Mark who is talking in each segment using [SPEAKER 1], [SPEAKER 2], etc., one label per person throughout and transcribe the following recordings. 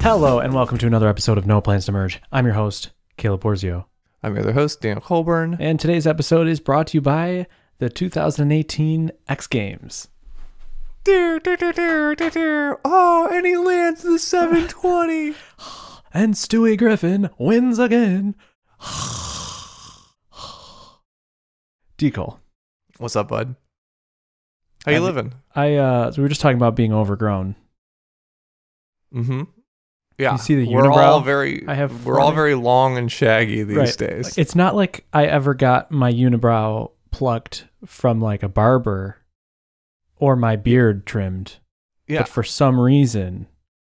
[SPEAKER 1] Hello, and welcome to another episode of No Plans to Merge. I'm your host, Caleb Borzio.
[SPEAKER 2] I'm your other host, Dan Colburn.
[SPEAKER 1] And today's episode is brought to you by the 2018 X Games.
[SPEAKER 2] Oh, and he lands the 720.
[SPEAKER 1] And Stewie Griffin wins again. Deacle.
[SPEAKER 2] What's up, bud? How you living?
[SPEAKER 1] So we were just talking about being overgrown.
[SPEAKER 2] Mm-hmm. Yeah.
[SPEAKER 1] You see the
[SPEAKER 2] we're
[SPEAKER 1] unibrow?
[SPEAKER 2] We're all very long and shaggy these days.
[SPEAKER 1] It's not like I ever got my unibrow plucked from like a barber or my beard trimmed.
[SPEAKER 2] Yeah.
[SPEAKER 1] But for some reason,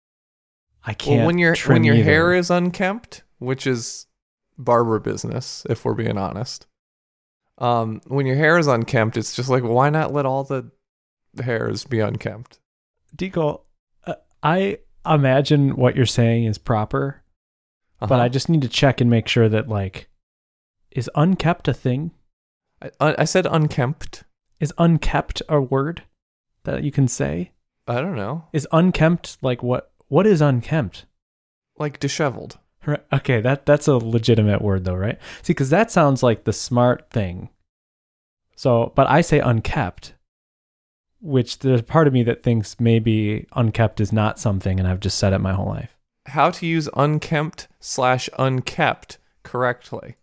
[SPEAKER 1] I can't.
[SPEAKER 2] Well, when your
[SPEAKER 1] either.
[SPEAKER 2] hair is unkempt, which is barber business, if we're being honest. When your hair is unkempt, it's just like, why not let all the hairs be unkempt?
[SPEAKER 1] Deacle, I imagine what you're saying is proper, but I just need to check and make sure that, like, is unkept a thing?
[SPEAKER 2] I said unkempt.
[SPEAKER 1] Is unkept a word that you can say?
[SPEAKER 2] I don't know.
[SPEAKER 1] Is unkempt, like, what is unkempt?
[SPEAKER 2] Like disheveled.
[SPEAKER 1] Right. Okay, that's a legitimate word though, right? See, because that sounds like the smart thing. So, but I say unkept, which there's part of me that thinks maybe unkept is not something, and I've just said it my whole life.
[SPEAKER 2] How to use unkempt/unkept correctly.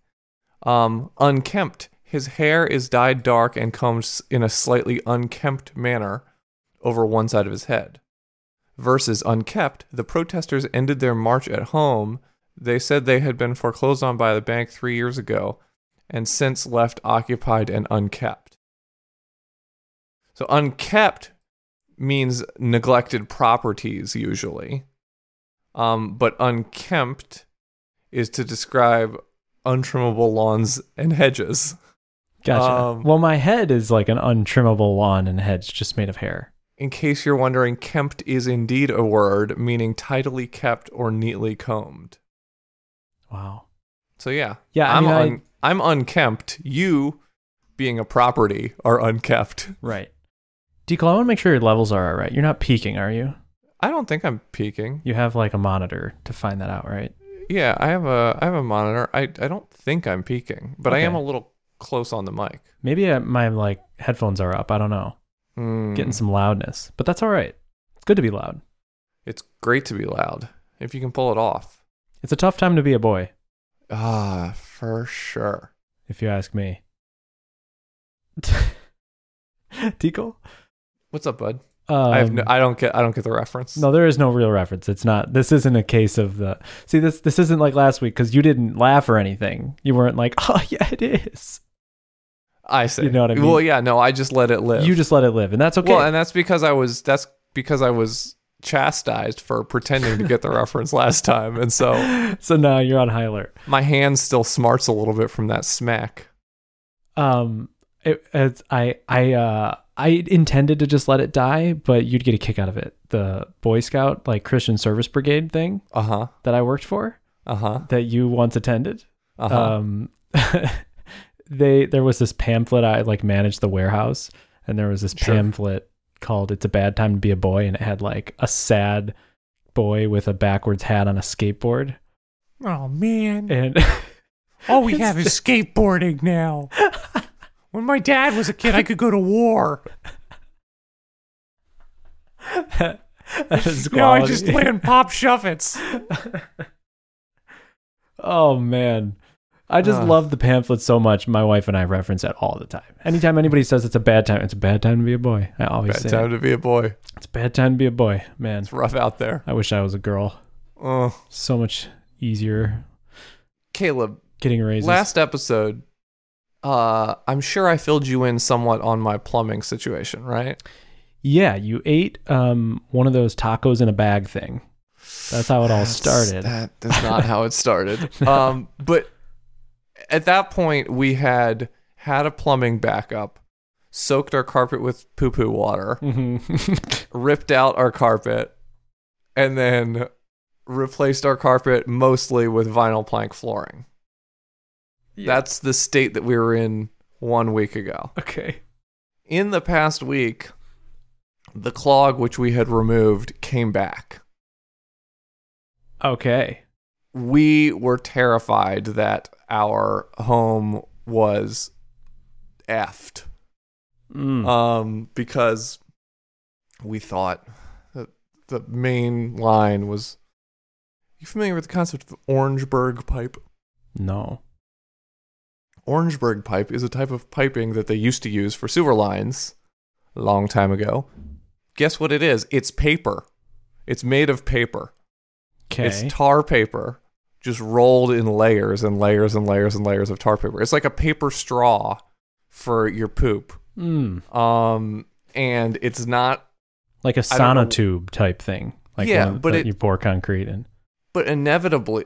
[SPEAKER 2] Unkempt. His hair is dyed dark and combed in a slightly unkempt manner over one side of his head. Versus unkept, the protesters ended their march at home. They said they had been foreclosed on by the bank 3 years ago and since left occupied and unkept. So unkept means neglected properties usually. But unkempt is to describe untrimmable lawns and hedges.
[SPEAKER 1] Gotcha. Well, my head is like an untrimmable lawn and hedge just made of hair.
[SPEAKER 2] In case you're wondering, kempt is indeed a word meaning tidily kept or neatly combed.
[SPEAKER 1] Wow.
[SPEAKER 2] So yeah.
[SPEAKER 1] Yeah,
[SPEAKER 2] I'm unkempt. You, being a property, are unkept.
[SPEAKER 1] Right. Deacle, I want to make sure your levels are all right. You're not peaking, are you?
[SPEAKER 2] I don't think I'm peaking.
[SPEAKER 1] You have like a monitor to find that out, right?
[SPEAKER 2] Yeah, I have a monitor. I don't think I'm peaking, but okay. I am a little close on the mic.
[SPEAKER 1] Maybe my like headphones are up. I don't know. Getting some loudness, but that's all right. It's good to be loud.
[SPEAKER 2] It's great to be loud if you can pull it off.
[SPEAKER 1] It's a tough time to be a boy.
[SPEAKER 2] For sure.
[SPEAKER 1] If you ask me. Deacle?
[SPEAKER 2] What's up, bud? I don't get the reference.
[SPEAKER 1] No, there is no real reference. It's not. This isn't a case of the. See, this isn't like last week because you didn't laugh or anything. You weren't like, oh yeah, it is.
[SPEAKER 2] I see.
[SPEAKER 1] You know what I mean?
[SPEAKER 2] Well, yeah, no, I just let it live.
[SPEAKER 1] You just let it live, and that's okay.
[SPEAKER 2] Well, and that's because I was chastised for pretending to get the reference last time, and so
[SPEAKER 1] now you're on high alert.
[SPEAKER 2] My hand still smarts a little bit from that smack.
[SPEAKER 1] I intended to just let it die, but you'd get a kick out of it. The Boy Scout, like Christian Service Brigade thing, that I worked for, that you once attended. There was this pamphlet. I like managed the warehouse, and there was this pamphlet called "It's a Bad Time to Be a Boy," and it had like a sad boy with a backwards hat on a skateboard.
[SPEAKER 2] Oh man!
[SPEAKER 1] And
[SPEAKER 2] all we have is skateboarding now. When my dad was a kid, I could go to war.
[SPEAKER 1] That is
[SPEAKER 2] now I just play on Pop Shuffits.
[SPEAKER 1] Oh man. I just love the pamphlet so much. My wife and I reference it all the time. Anytime anybody says it's a bad time to be a boy. I always say
[SPEAKER 2] bad time to be a boy.
[SPEAKER 1] It's a bad time to be a boy, man.
[SPEAKER 2] It's rough out there.
[SPEAKER 1] I wish I was a girl. So much easier.
[SPEAKER 2] Caleb,
[SPEAKER 1] getting raises.
[SPEAKER 2] Last episode, I'm sure I filled you in somewhat on my plumbing situation, right?
[SPEAKER 1] Yeah, you ate one of those tacos in a bag thing. That's how it all started.
[SPEAKER 2] That is not how it started. But at that point, we had a plumbing backup, soaked our carpet with poo-poo water, ripped out our carpet, and then replaced our carpet mostly with vinyl plank flooring. Yeah. That's the state that we were in 1 week ago.
[SPEAKER 1] Okay.
[SPEAKER 2] In the past week, the clog which we had removed came back.
[SPEAKER 1] Okay.
[SPEAKER 2] We were terrified that our home was effed. Because we thought that the main line was... You familiar with the concept of Orangeburg pipe?
[SPEAKER 1] No.
[SPEAKER 2] Orangeburg pipe is a type of piping that they used to use for sewer lines a long time ago. Guess what it is? It's paper. It's made of paper.
[SPEAKER 1] Okay.
[SPEAKER 2] It's tar paper, just rolled in layers and layers and layers and layers of tar paper. It's like a paper straw for your poop. And it's not
[SPEAKER 1] like a sonotube type thing. Like one that you pour concrete in.
[SPEAKER 2] But inevitably,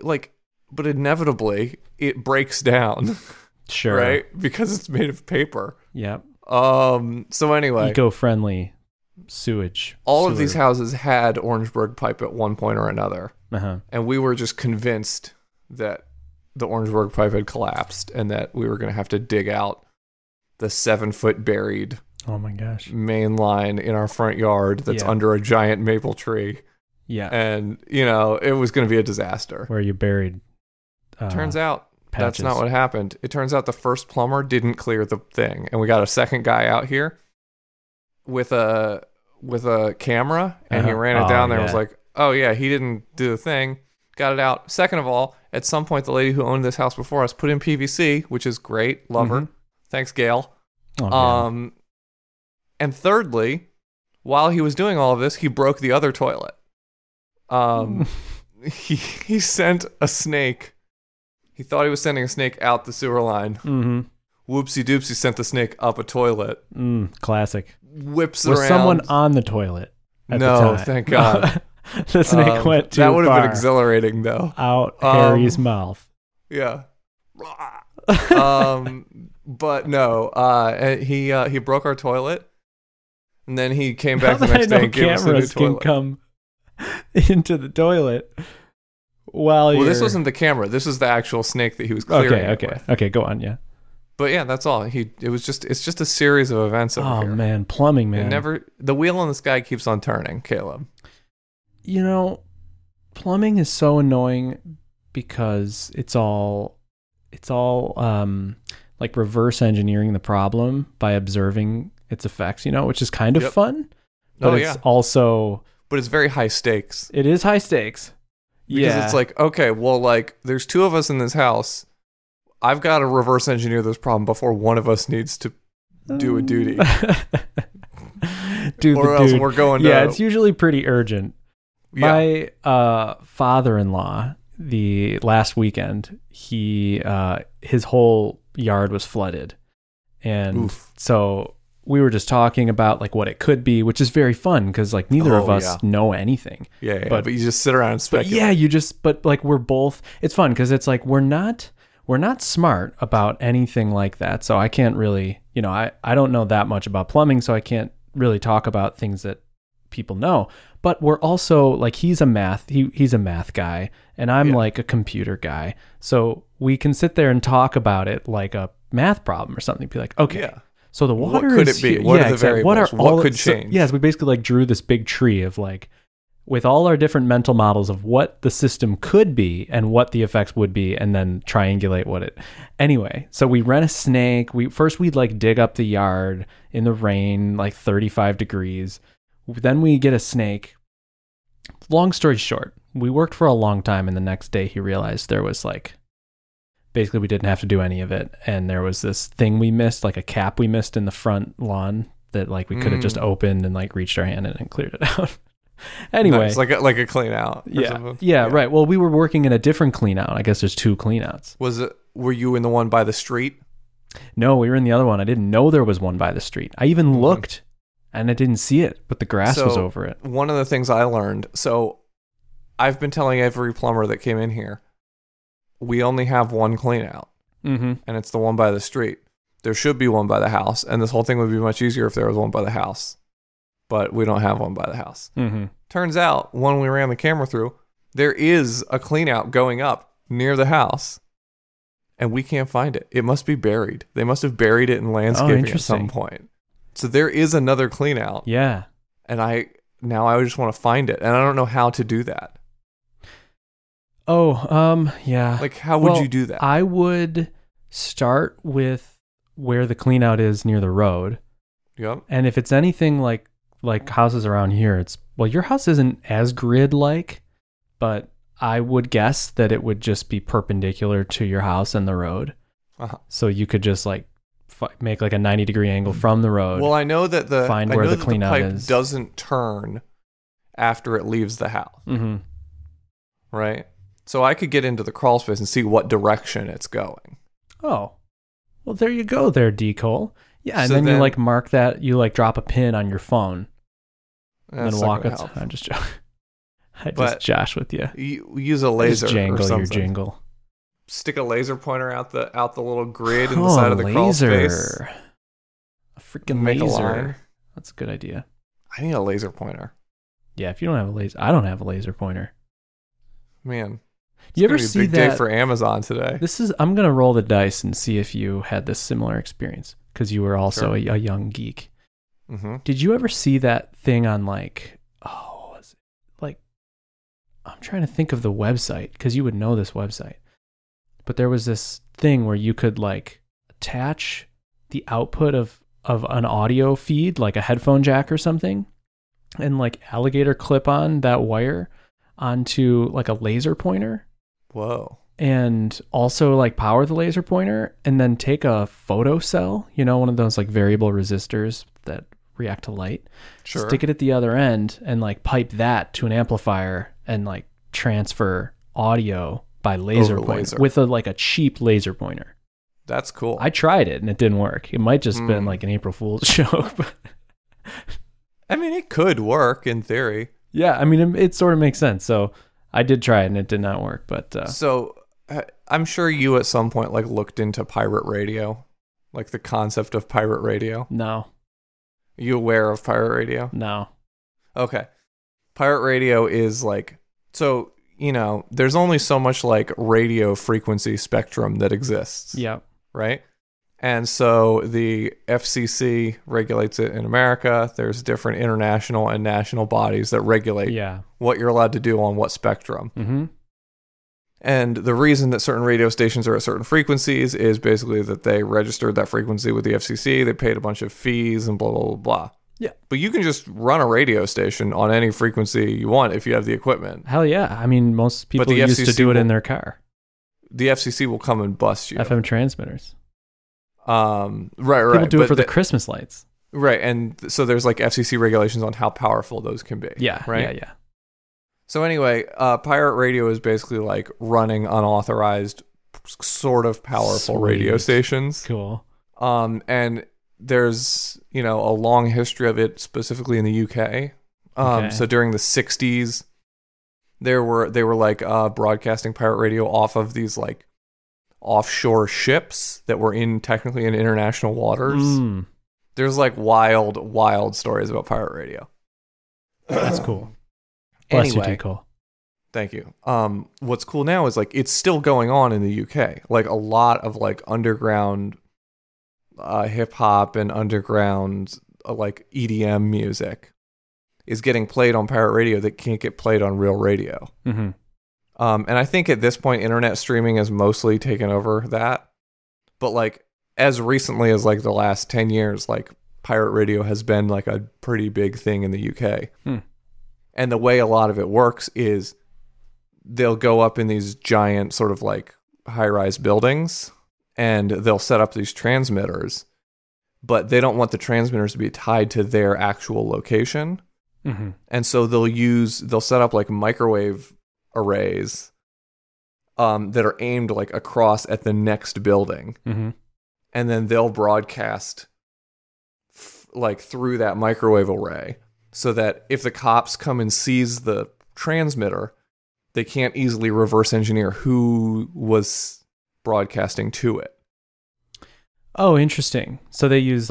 [SPEAKER 2] it breaks down.
[SPEAKER 1] Sure.
[SPEAKER 2] Right? Because it's made of paper.
[SPEAKER 1] Yep.
[SPEAKER 2] So anyway.
[SPEAKER 1] Eco-friendly sewage.
[SPEAKER 2] All of these houses had Orangeburg pipe at one point or another.
[SPEAKER 1] Uh-huh.
[SPEAKER 2] And we were just convinced that the Orangeburg pipe had collapsed and that we were going to have to dig out the 7-foot buried main line in our front yard that's under a giant maple tree.
[SPEAKER 1] Yeah.
[SPEAKER 2] And, it was going to be a disaster.
[SPEAKER 1] Where you buried
[SPEAKER 2] turns out
[SPEAKER 1] patches.
[SPEAKER 2] That's not what happened. It turns out the first plumber didn't clear the thing. And we got a second guy out here with a camera, and he ran it down there and was like, oh, yeah, he didn't do the thing. Got it out. Second of all, at some point, the lady who owned this house before us put in PVC, which is great. Love her. Thanks, Gail.
[SPEAKER 1] Oh,
[SPEAKER 2] and thirdly, while he was doing all of this, he broke the other toilet. He sent a snake. He thought he was sending a snake out the sewer line. Whoopsie doopsie sent the snake up a toilet.
[SPEAKER 1] Classic.
[SPEAKER 2] Whips
[SPEAKER 1] was
[SPEAKER 2] around.
[SPEAKER 1] Someone on the toilet at the time?
[SPEAKER 2] Thank God.
[SPEAKER 1] The snake went too
[SPEAKER 2] far. That would have been
[SPEAKER 1] exhilarating,
[SPEAKER 2] though.
[SPEAKER 1] Out Harry's mouth.
[SPEAKER 2] Yeah. But no, he broke our toilet, and then he came back the next day and gave us a new toilet.
[SPEAKER 1] Cameras can come into the toilet while
[SPEAKER 2] this wasn't the camera. This was the actual snake that he was clearing.
[SPEAKER 1] Okay, go on, yeah.
[SPEAKER 2] But yeah, that's all. It's just a series of events over here.
[SPEAKER 1] Oh man, plumbing, man.
[SPEAKER 2] The wheel on the sky keeps on turning, Caleb.
[SPEAKER 1] Plumbing is so annoying because it's all like reverse engineering the problem by observing its effects, which is kind of fun. But it's also...
[SPEAKER 2] But it's very high stakes.
[SPEAKER 1] It is high stakes.
[SPEAKER 2] Because it's like, okay, well, like, there's two of us in this house. I've got to reverse engineer this problem before one of us needs to do a duty. Or else we're going to...
[SPEAKER 1] Yeah, it's usually pretty urgent. My father-in-law, the last weekend, his whole yard was flooded. And so we were just talking about like what it could be, which is very fun because like neither of us know anything.
[SPEAKER 2] Yeah, but you just sit around and speculate.
[SPEAKER 1] But like we're both, it's fun because it's like we're not smart about anything like that. So I can't really, I don't know that much about plumbing, so I can't really talk about things that people know. But we're also like, he's a math guy and I'm like a computer guy. So we can sit there and talk about it like a math problem or something. Be like, okay, so the water
[SPEAKER 2] what could it be? What are the variables? What could change?
[SPEAKER 1] So we basically like drew this big tree of like, with all our different mental models of what the system could be and what the effects would be, and then triangulate what it... Anyway, so we rent a snake. We'd like dig up the yard in the rain, like 35 degrees. Then we get a snake. Long story short, we worked for a long time, and the next day he realized there was like... Basically, we didn't have to do any of it, and there was this thing we missed, like a cap we missed in the front lawn that like we could have just opened and like reached our hand in and cleared it out. Anyway,
[SPEAKER 2] it's like a clean out.
[SPEAKER 1] Yeah, right. Well, we were working in a different clean out. I guess there's two clean outs.
[SPEAKER 2] Were you in the one by the street?
[SPEAKER 1] No, we were in the other one. I didn't know there was one by the street. I even looked and I didn't see it, but the grass was over it.
[SPEAKER 2] One of the things I learned, so I've been telling every plumber that came in here, we only have one clean out, and it's the one by the street. There should be one by the house, and this whole thing would be much easier if there was one by the house. But we don't have one by the house. Turns out, when we ran the camera through, there is a clean out going up near the house, and we can't find it. It must be buried. They must have buried it in landscaping at some point. So there is another clean out.
[SPEAKER 1] Yeah.
[SPEAKER 2] And I just want to find it, and I don't know how to do that.
[SPEAKER 1] Yeah.
[SPEAKER 2] Like, how would
[SPEAKER 1] Well,
[SPEAKER 2] you do that?
[SPEAKER 1] I would start with where the clean out is near the road.
[SPEAKER 2] Yep.
[SPEAKER 1] And if it's anything like houses around here, your house isn't as grid like, but I would guess that it would just be perpendicular to your house and the road.
[SPEAKER 2] Uh-huh.
[SPEAKER 1] So you could just like make like a 90-degree angle from the road.
[SPEAKER 2] Well, I know that the
[SPEAKER 1] Find where the clean out
[SPEAKER 2] pipe
[SPEAKER 1] is.
[SPEAKER 2] doesn't turn after it leaves the house,
[SPEAKER 1] Mm-hmm.
[SPEAKER 2] right? So I could get into the crawl space and see what direction it's going.
[SPEAKER 1] Oh, well, there you go there, D. Cole. Yeah, and
[SPEAKER 2] So
[SPEAKER 1] then you
[SPEAKER 2] then-
[SPEAKER 1] like mark that, you like drop a pin on your phone and
[SPEAKER 2] That's
[SPEAKER 1] then
[SPEAKER 2] not
[SPEAKER 1] walk
[SPEAKER 2] gonna
[SPEAKER 1] up.
[SPEAKER 2] help.
[SPEAKER 1] I'm just joking. I just
[SPEAKER 2] But-
[SPEAKER 1] josh with you.
[SPEAKER 2] You use a laser
[SPEAKER 1] Just jangle
[SPEAKER 2] or
[SPEAKER 1] your
[SPEAKER 2] something.
[SPEAKER 1] jingle.
[SPEAKER 2] Stick a laser pointer out the little grid in the side of the crawl space.
[SPEAKER 1] A freaking
[SPEAKER 2] Make a
[SPEAKER 1] laser.
[SPEAKER 2] line.
[SPEAKER 1] That's a good idea.
[SPEAKER 2] I need a laser pointer.
[SPEAKER 1] Yeah, if you don't have a laser, I don't have a laser pointer.
[SPEAKER 2] Man,
[SPEAKER 1] You ever
[SPEAKER 2] it's
[SPEAKER 1] see
[SPEAKER 2] gonna be a big day
[SPEAKER 1] that?
[SPEAKER 2] for Amazon today?
[SPEAKER 1] I'm gonna roll the dice and see if you had this similar experience because you were also
[SPEAKER 2] Sure.
[SPEAKER 1] a young geek.
[SPEAKER 2] Mm-hmm.
[SPEAKER 1] Did you ever see that thing on was it like, I'm trying to think of the website because you would know this website, but there was this thing where you could like attach the output of an audio feed, like a headphone jack or something, and like alligator clip on that wire onto like a laser pointer
[SPEAKER 2] Whoa.
[SPEAKER 1] and also like power the laser pointer and then take a photo cell, one of those like variable resistors that react to light,
[SPEAKER 2] Sure.
[SPEAKER 1] stick it at the other end and like pipe that to an amplifier and like transfer audio by laser
[SPEAKER 2] Over
[SPEAKER 1] pointer
[SPEAKER 2] laser.
[SPEAKER 1] with a cheap laser pointer.
[SPEAKER 2] That's cool.
[SPEAKER 1] I tried it and it didn't work. It might just been like an April Fool's joke. But
[SPEAKER 2] I mean, it could work in theory.
[SPEAKER 1] yeah, I mean, it sort of makes sense. So I did try it and it did not work. But
[SPEAKER 2] So I'm sure you at some point like looked into pirate radio, like the concept of pirate radio.
[SPEAKER 1] no.
[SPEAKER 2] Are you aware of pirate radio?
[SPEAKER 1] No.
[SPEAKER 2] Okay. Pirate radio is like, so, there's only so much like radio frequency spectrum that exists,
[SPEAKER 1] Yeah.
[SPEAKER 2] right? And so the FCC regulates it in America. There's different international and national bodies that regulate
[SPEAKER 1] Yeah.
[SPEAKER 2] what you're allowed to do on what spectrum.
[SPEAKER 1] Mm-hmm.
[SPEAKER 2] And the reason that certain radio stations are at certain frequencies is basically that they registered that frequency with the FCC. They paid a bunch of fees and blah, blah, blah, blah.
[SPEAKER 1] Yeah.
[SPEAKER 2] But you can just run a radio station on any frequency you want if you have the equipment.
[SPEAKER 1] Hell yeah. I mean, most people
[SPEAKER 2] the
[SPEAKER 1] used to
[SPEAKER 2] FCC
[SPEAKER 1] do it in
[SPEAKER 2] will-
[SPEAKER 1] their car.
[SPEAKER 2] The FCC will come and bust you.
[SPEAKER 1] FM transmitters.
[SPEAKER 2] Right.
[SPEAKER 1] People do it
[SPEAKER 2] But
[SPEAKER 1] for the Christmas lights.
[SPEAKER 2] right. And so there's like FCC regulations on how powerful those can be.
[SPEAKER 1] Yeah.
[SPEAKER 2] Right.
[SPEAKER 1] Yeah.
[SPEAKER 2] So anyway, pirate radio is basically like running unauthorized, sort of powerful radio
[SPEAKER 1] Sweet.
[SPEAKER 2] stations.
[SPEAKER 1] Cool.
[SPEAKER 2] And there's, a long history of it specifically in the UK.
[SPEAKER 1] Okay.
[SPEAKER 2] So during the 60s, they were like broadcasting pirate radio off of these like offshore ships that were technically in international waters.
[SPEAKER 1] Mm,
[SPEAKER 2] There's like wild stories about pirate radio.
[SPEAKER 1] that's cool. Bless
[SPEAKER 2] Anyway.
[SPEAKER 1] you, Cole.
[SPEAKER 2] Thank you. What's cool now is like it's still going on in the UK. Like a lot of like underground hip hop and underground like EDM music is getting played on pirate radio that can't get played on real radio.
[SPEAKER 1] Mm-hmm.
[SPEAKER 2] And I think at this point, internet streaming has mostly taken over that. But like as recently as like the last 10 years, like pirate radio has been like a pretty big thing in the UK. And the way a lot of it works is they'll go up in these giant sort of like high-rise buildings and they'll set up these transmitters, but they don't want the transmitters to be tied to their actual location.
[SPEAKER 1] Mm-hmm.
[SPEAKER 2] And so they'll set up like microwave arrays that are aimed like across at the next building.
[SPEAKER 1] Mm-hmm.
[SPEAKER 2] And then they'll broadcast like through that microwave array so that if the cops come and seize the transmitter, they can't easily reverse engineer who was broadcasting to it.
[SPEAKER 1] Oh, interesting. So they use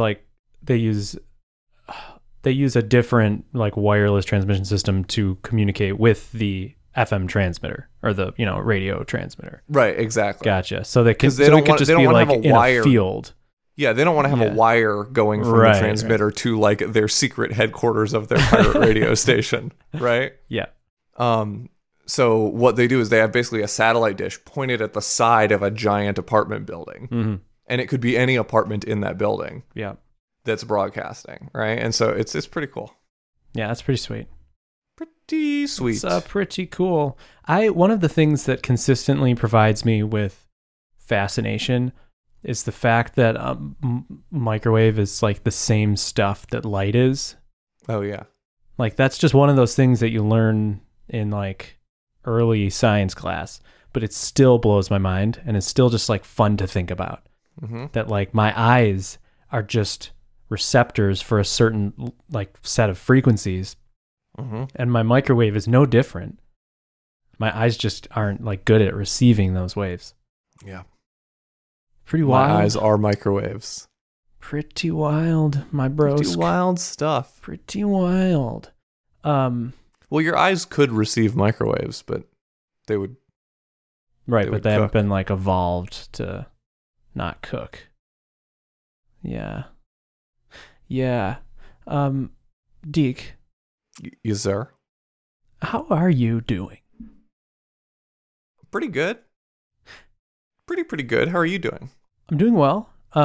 [SPEAKER 1] a different like wireless transmission system to communicate with the FM transmitter or the radio transmitter.
[SPEAKER 2] Right, exactly.
[SPEAKER 1] Gotcha. So they can
[SPEAKER 2] 'Cause they
[SPEAKER 1] so
[SPEAKER 2] don't
[SPEAKER 1] it could
[SPEAKER 2] want-
[SPEAKER 1] just
[SPEAKER 2] they don't
[SPEAKER 1] be
[SPEAKER 2] wanna
[SPEAKER 1] like
[SPEAKER 2] have a
[SPEAKER 1] in
[SPEAKER 2] wire.
[SPEAKER 1] a field.
[SPEAKER 2] Yeah, they don't want to have
[SPEAKER 1] Yeah.
[SPEAKER 2] a wire going from
[SPEAKER 1] Right,
[SPEAKER 2] the transmitter to like their secret headquarters of their pirate radio station, right?
[SPEAKER 1] Yeah.
[SPEAKER 2] So what they do is they have basically a satellite dish pointed at the side of a giant apartment building.
[SPEAKER 1] Mm-hmm.
[SPEAKER 2] And it could be any apartment in that building
[SPEAKER 1] Yeah.
[SPEAKER 2] that's broadcasting, right? And so it's pretty cool.
[SPEAKER 1] Yeah, that's pretty sweet.
[SPEAKER 2] Pretty sweet.
[SPEAKER 1] It's pretty cool. One of the things that consistently provides me with fascination is the fact that microwave is like the same stuff that light is.
[SPEAKER 2] Oh, yeah.
[SPEAKER 1] Like that's just one of those things that you learn in like early science class, but it still blows my mind and it's still just like fun to think about.
[SPEAKER 2] Mm-hmm.
[SPEAKER 1] That like my eyes are just receptors for a certain like set of frequencies.
[SPEAKER 2] Mm-hmm.
[SPEAKER 1] And my microwave is no different. My eyes just aren't like good at receiving those waves.
[SPEAKER 2] Yeah.
[SPEAKER 1] Pretty wild.
[SPEAKER 2] My eyes are microwaves.
[SPEAKER 1] Pretty wild, my bros.
[SPEAKER 2] Pretty wild stuff.
[SPEAKER 1] Pretty wild.
[SPEAKER 2] Well, your eyes could receive microwaves, but they would.
[SPEAKER 1] Right,
[SPEAKER 2] They
[SPEAKER 1] but
[SPEAKER 2] would
[SPEAKER 1] they haven't
[SPEAKER 2] cook.
[SPEAKER 1] been like evolved to not cook. Yeah. Yeah. Deke,
[SPEAKER 2] Yes, sir.
[SPEAKER 1] how are you doing?
[SPEAKER 2] Pretty good. Pretty good. How are you doing?
[SPEAKER 1] I'm doing well.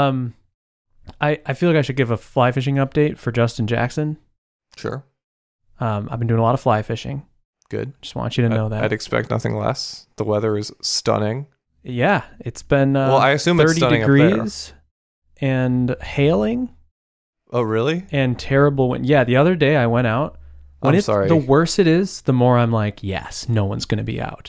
[SPEAKER 1] I feel like I should give a fly fishing update for Justin Jackson.
[SPEAKER 2] Sure.
[SPEAKER 1] I've been doing a lot of fly fishing.
[SPEAKER 2] Good.
[SPEAKER 1] Just want you to know that.
[SPEAKER 2] I'd expect nothing less. The weather is stunning.
[SPEAKER 1] Yeah, it's been
[SPEAKER 2] Well, I assume it's
[SPEAKER 1] 30
[SPEAKER 2] stunning up there.
[SPEAKER 1] degrees and hailing
[SPEAKER 2] Oh, really?
[SPEAKER 1] and terrible wind. Yeah, the other day I went out. When
[SPEAKER 2] I'm
[SPEAKER 1] it's
[SPEAKER 2] sorry.
[SPEAKER 1] the worse it is, the more I'm like, yes, no one's going to be out.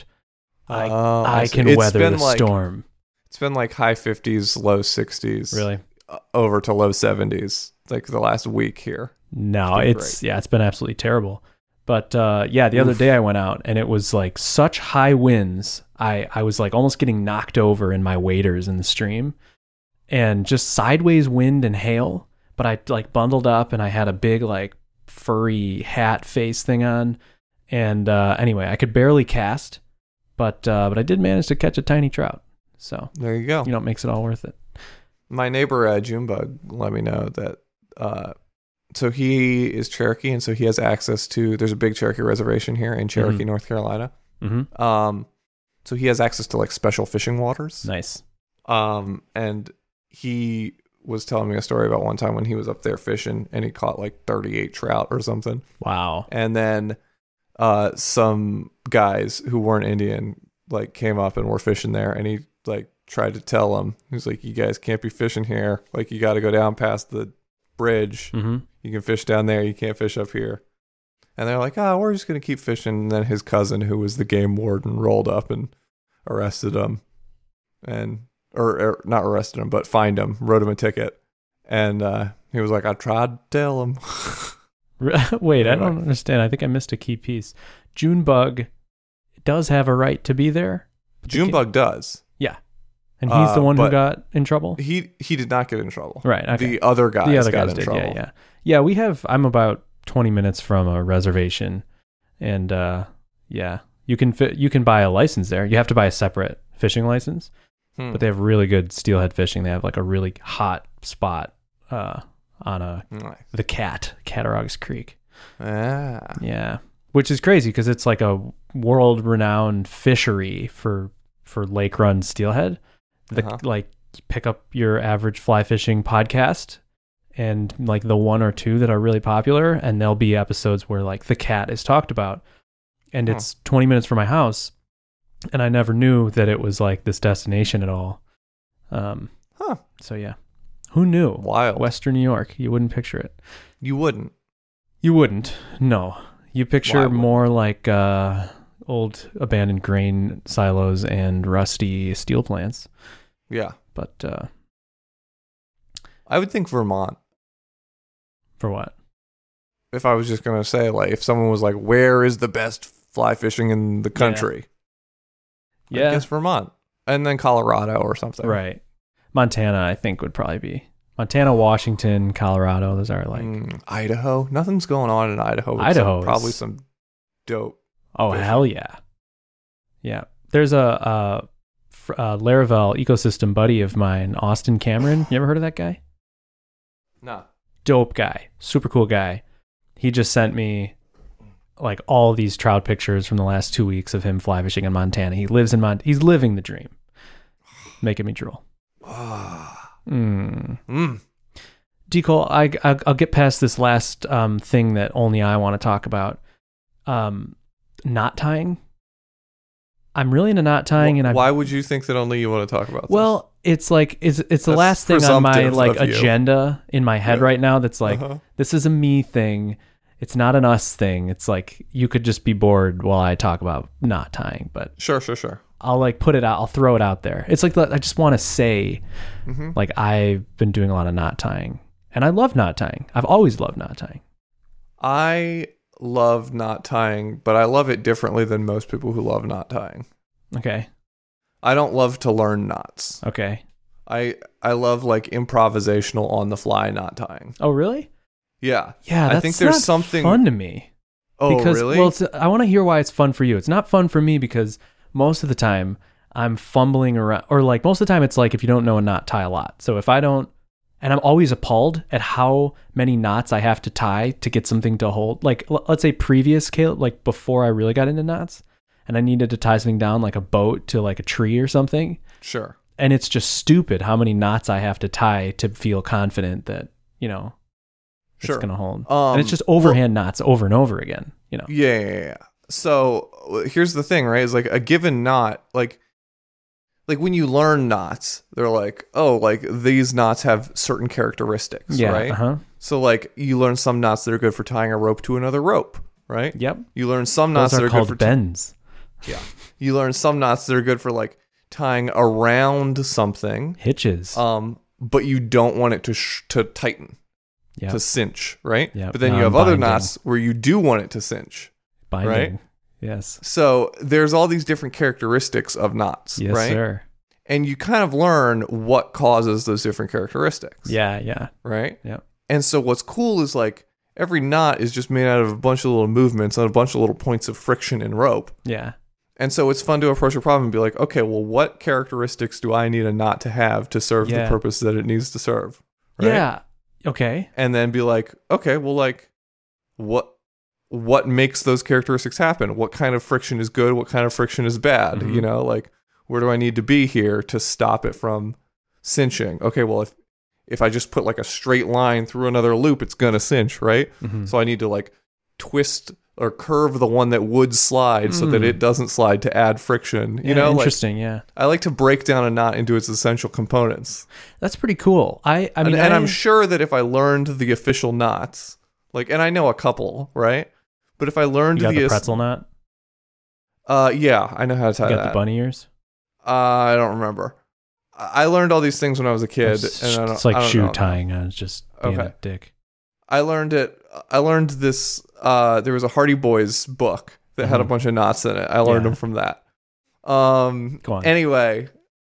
[SPEAKER 1] I
[SPEAKER 2] see.
[SPEAKER 1] can
[SPEAKER 2] It's
[SPEAKER 1] weather
[SPEAKER 2] been
[SPEAKER 1] the
[SPEAKER 2] like-
[SPEAKER 1] storm.
[SPEAKER 2] It's been like high 50s, low 60s.
[SPEAKER 1] Really?
[SPEAKER 2] Over to low 70s, like the last week here.
[SPEAKER 1] No,
[SPEAKER 2] It's been
[SPEAKER 1] it's been absolutely terrible. But yeah, the other day I went out and it was like such high winds. I was like almost getting knocked over in my waders in the stream, and just sideways wind and hail. But I like bundled up and I had a big like furry hat face thing on, and anyway, I could barely cast, but I did manage to catch a tiny trout. So
[SPEAKER 2] There you go.
[SPEAKER 1] it makes it all worth it.
[SPEAKER 2] My neighbor Junebug let me know that so he is Cherokee, and so he has access to, there's a big Cherokee reservation here in Cherokee, North Carolina.
[SPEAKER 1] Mm-hmm.
[SPEAKER 2] So he has access to like special fishing waters.
[SPEAKER 1] Nice.
[SPEAKER 2] And he was telling me a story about one time when he was up there fishing and he caught like 38 trout or something.
[SPEAKER 1] Wow.
[SPEAKER 2] And then some guys who weren't Indian like came up and were fishing there, and he like tried to tell them, he was like, you guys can't be fishing here, like you got to go down past the bridge.
[SPEAKER 1] Mm-hmm.
[SPEAKER 2] You can fish down there, you can't fish up here. And they're like, oh, we're just gonna keep fishing. And then his cousin, who was the game warden, rolled up and arrested him, and or not arrested him, but fined him, wrote him a ticket. And he was like, I tried to tell him.
[SPEAKER 1] Wait, I
[SPEAKER 2] Anyway.
[SPEAKER 1] don't understand. I think I missed a key piece. Junebug does have a right to be there.
[SPEAKER 2] Junebug does.
[SPEAKER 1] And he's the one who
[SPEAKER 2] but
[SPEAKER 1] got in trouble?
[SPEAKER 2] He did not get in trouble.
[SPEAKER 1] Right. Okay.
[SPEAKER 2] The other guys,
[SPEAKER 1] The other
[SPEAKER 2] got
[SPEAKER 1] guys
[SPEAKER 2] in
[SPEAKER 1] did.
[SPEAKER 2] trouble.
[SPEAKER 1] Yeah. Yeah, I'm about 20 minutes from a reservation. And yeah, you can buy a license there. You have to buy a separate fishing license. But they have really good steelhead fishing. They have like a really hot spot on
[SPEAKER 2] Nice.
[SPEAKER 1] the Cattaraugus Creek.
[SPEAKER 2] Ah.
[SPEAKER 1] Yeah, which is crazy because it's like a world-renowned fishery for lake run steelhead. Like pick up your average fly fishing podcast and like the one or two that are really popular, and there'll be episodes where like the cat is talked about, and it's 20 minutes from my house, and I never knew that it was like this destination at all. So yeah, who knew?
[SPEAKER 2] Wild.
[SPEAKER 1] Western New York, you wouldn't picture it.
[SPEAKER 2] You wouldn't.
[SPEAKER 1] You wouldn't. No. You
[SPEAKER 2] Why
[SPEAKER 1] picture
[SPEAKER 2] wouldn't?
[SPEAKER 1] more like old abandoned grain silos and rusty steel plants.
[SPEAKER 2] Yeah.
[SPEAKER 1] But
[SPEAKER 2] I would think Vermont.
[SPEAKER 1] for what?
[SPEAKER 2] If I was just going to say, like, if someone was like, where is the best fly fishing in the country? I
[SPEAKER 1] Yeah.
[SPEAKER 2] guess Vermont. And then Colorado or something.
[SPEAKER 1] Right. Montana, I think, would probably be. Montana, Washington, Colorado. Those are like...
[SPEAKER 2] Idaho. Nothing's going on in Idaho. But
[SPEAKER 1] Idaho is-
[SPEAKER 2] probably some dope.
[SPEAKER 1] Oh,
[SPEAKER 2] fishing.
[SPEAKER 1] hell yeah. Yeah. There's a Laravel ecosystem buddy of mine, Austin Cameron. You ever heard of that guy?
[SPEAKER 2] No.
[SPEAKER 1] Dope guy. Super cool guy. He just sent me like all these trout pictures from the last 2 weeks of him fly fishing in Montana. He lives in he's living the dream. Making me drool. D. Cole, I'll get past this last thing that only I want to talk about. Knot tying. I'm really into knot tying, and
[SPEAKER 2] why would you think that only you want to talk about this?
[SPEAKER 1] Well, it's like it's the last thing on my like agenda in my head right now. That's like this is a me thing. It's not an us thing. It's like you could just be bored while I talk about knot tying, but
[SPEAKER 2] sure.
[SPEAKER 1] I'll like put it out. I'll throw it out there. It's like I just want to say, like I've been doing a lot of knot tying, and I love knot tying. I've always loved knot tying.
[SPEAKER 2] I love knot tying, but I love it differently than most people who love knot tying.
[SPEAKER 1] Okay.
[SPEAKER 2] I don't love to learn knots.
[SPEAKER 1] Okay.
[SPEAKER 2] I love like improvisational on the fly knot tying.
[SPEAKER 1] Oh, really?
[SPEAKER 2] Yeah.
[SPEAKER 1] Yeah,
[SPEAKER 2] I think there's something
[SPEAKER 1] fun to me.
[SPEAKER 2] Oh,
[SPEAKER 1] because,
[SPEAKER 2] really?
[SPEAKER 1] Well, I want to hear why it's fun for you. It's not fun for me because most of the time I'm fumbling around, or like most of the time it's like if you don't know a knot, tie a lot. So if I don't, and I'm always appalled at how many knots I have to tie to get something to hold. Like let's say previous, Caleb, like before I really got into knots, and I needed to tie something down like a boat to like a tree or something.
[SPEAKER 2] Sure.
[SPEAKER 1] And it's just stupid how many knots I have to tie to feel confident that, you know, it's going to hold. And it's just overhand knots over and over again, you know?
[SPEAKER 2] Yeah. So here's the thing, right? Is like a given knot, like when you learn knots, they're like, oh, like these knots have certain characteristics, right? So like you learn some knots that are good for tying a rope to another rope, right?
[SPEAKER 1] Yep.
[SPEAKER 2] You learn some knots that are good for
[SPEAKER 1] bends.
[SPEAKER 2] Yeah. You learn some knots that are good for like tying around something.
[SPEAKER 1] Hitches.
[SPEAKER 2] But you don't want it to tighten.
[SPEAKER 1] Yep.
[SPEAKER 2] To cinch, right?
[SPEAKER 1] Yep.
[SPEAKER 2] But then you have other knots where you do want it to cinch.
[SPEAKER 1] Binding.
[SPEAKER 2] Right?
[SPEAKER 1] Yes.
[SPEAKER 2] So there's all these different characteristics of knots,
[SPEAKER 1] yes,
[SPEAKER 2] right?
[SPEAKER 1] Sir.
[SPEAKER 2] And you kind of learn what causes those different characteristics.
[SPEAKER 1] Yeah.
[SPEAKER 2] Right?
[SPEAKER 1] Yeah.
[SPEAKER 2] And so what's cool is like every knot is just made out of a bunch of little movements and a bunch of little points of friction in rope.
[SPEAKER 1] Yeah.
[SPEAKER 2] And so it's fun to approach a problem and be like, okay, well, what characteristics do I need a knot to have to serve the purpose that it needs to serve? Right?
[SPEAKER 1] Yeah. Okay.
[SPEAKER 2] And then be like, okay, well, like, what makes those characteristics happen? What kind of friction is good? What kind of friction is bad? You know, like, where do I need to be here to stop it from cinching? Okay, well, if I just put like a straight line through another loop, it's gonna cinch, right? So I need to like twist or curve the one that would slide so that it doesn't slide to add friction. You know,
[SPEAKER 1] interesting.
[SPEAKER 2] Like,
[SPEAKER 1] yeah.
[SPEAKER 2] I like to break down a knot into its essential components.
[SPEAKER 1] That's pretty cool. I mean,
[SPEAKER 2] and I'm sure that if I learned the official knots, like, and I know a couple, right? But if I learned
[SPEAKER 1] the pretzel knot,
[SPEAKER 2] yeah, I know how to tie that.
[SPEAKER 1] You got the bunny ears?
[SPEAKER 2] I don't remember. I learned all these things when I was a kid.
[SPEAKER 1] It's like shoe tying. I was just being a dick.
[SPEAKER 2] I learned this. There was a Hardy Boys book that had a bunch of knots in it. I learned them from that. Go on. Anyway,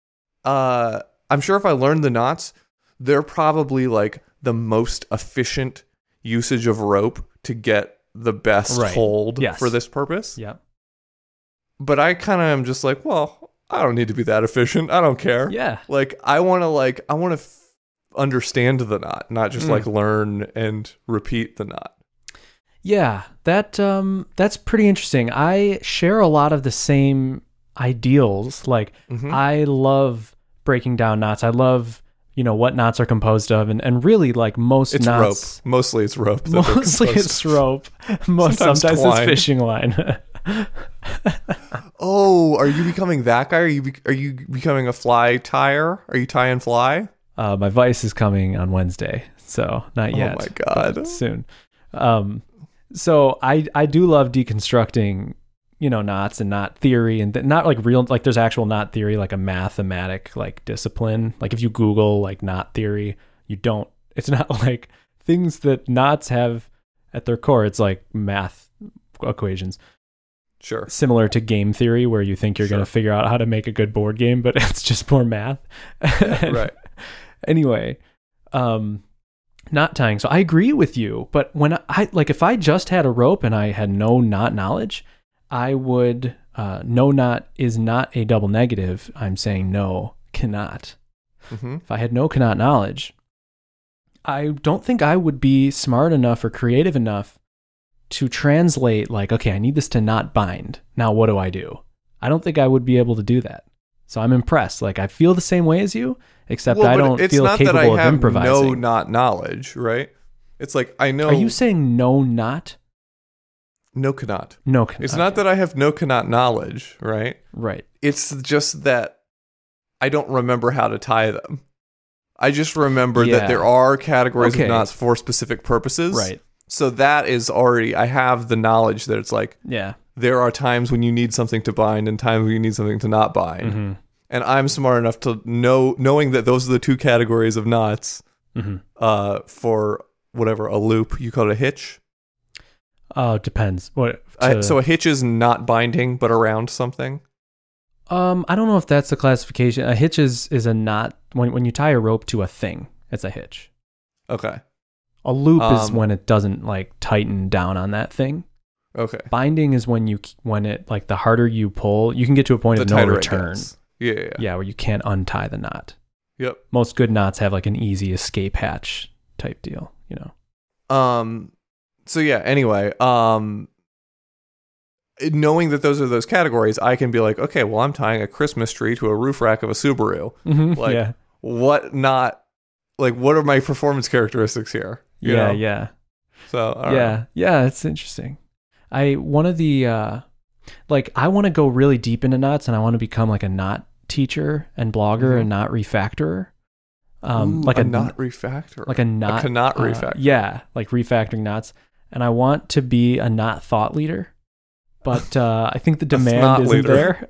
[SPEAKER 2] I'm sure if I learned the knots, they're probably like the most efficient usage of rope to get the best hold for this purpose.
[SPEAKER 1] Yeah.
[SPEAKER 2] But I kind of am just like, well, I don't need to be that efficient. I don't care.
[SPEAKER 1] Yeah.
[SPEAKER 2] Like I want to understand the knot, not just like learn and repeat the knot.
[SPEAKER 1] Yeah, that's pretty interesting. I share a lot of the same ideals. Like I love breaking down knots. I love, you know, what knots are composed of, and really like most
[SPEAKER 2] it's
[SPEAKER 1] knots.
[SPEAKER 2] Rope. Mostly it's rope.
[SPEAKER 1] Mostly it's rope. Sometimes it's fishing line.
[SPEAKER 2] Oh, are you becoming that guy? Are you becoming a fly tire? Are you tying fly?
[SPEAKER 1] My Vice is coming on Wednesday, so not yet.
[SPEAKER 2] Oh my god,
[SPEAKER 1] soon. So I do love deconstructing, you know, knots and knot theory, and not like real, like there's actual knot theory, like a mathematic like discipline. Like if you Google like knot theory, it's not like things that knots have at their core. It's like math equations.
[SPEAKER 2] Sure.
[SPEAKER 1] Similar to game theory, where you think you're going to figure out how to make a good board game, but it's just more math.
[SPEAKER 2] Right.
[SPEAKER 1] Anyway, knot tying. So I agree with you, but when if I just had a rope and I had no knot knowledge, I would, no knot is not a double negative. I'm saying no, cannot. If I had no cannot knowledge, I don't think I would be smart enough or creative enough to translate like, okay, I need this to not bind. Now what do? I don't think I would be able to do that. So I'm impressed. Like I feel the same way as you, except I don't feel capable of improvising.
[SPEAKER 2] No knot knowledge, right? It's like I know.
[SPEAKER 1] Are you saying no knot?
[SPEAKER 2] No knot.
[SPEAKER 1] No knot.
[SPEAKER 2] It's not that I have no knot knowledge, right?
[SPEAKER 1] Right.
[SPEAKER 2] It's just that I don't remember how to tie them. I just remember that there are categories of knots for specific purposes.
[SPEAKER 1] Right.
[SPEAKER 2] So that is already, I have the knowledge that it's like, there are times when you need something to bind and times when you need something to not bind.
[SPEAKER 1] Mm-hmm.
[SPEAKER 2] And I'm smart enough to knowing that those are the two categories of knots for whatever, a loop, you call it a hitch?
[SPEAKER 1] Depends.
[SPEAKER 2] So a hitch is not binding, but around something?
[SPEAKER 1] I don't know if that's the classification. A hitch is a knot. When you tie a rope to a thing, it's a hitch.
[SPEAKER 2] Okay.
[SPEAKER 1] A loop is when it doesn't like tighten down on that thing.
[SPEAKER 2] Okay.
[SPEAKER 1] Binding is when it like the harder you pull, you can get to a point of no return.
[SPEAKER 2] Yeah,
[SPEAKER 1] where you can't untie the knot.
[SPEAKER 2] Yep.
[SPEAKER 1] Most good knots have like an easy escape hatch type deal, you know.
[SPEAKER 2] So yeah, anyway, knowing that those are those categories, I can be like, okay, well, I'm tying a Christmas tree to a roof rack of a Subaru.
[SPEAKER 1] Mm-hmm.
[SPEAKER 2] Like, what not? Like, what are my performance characteristics here? You know?
[SPEAKER 1] Yeah.
[SPEAKER 2] So,
[SPEAKER 1] it's interesting. I want to go really deep into knots, and I want to become like a knot teacher and blogger and knot refactorer. Like a knot
[SPEAKER 2] refactor,
[SPEAKER 1] like a knot
[SPEAKER 2] refactor.
[SPEAKER 1] Yeah, like refactoring knots. And I want to be a knot thought leader, but I think the demand isn't there.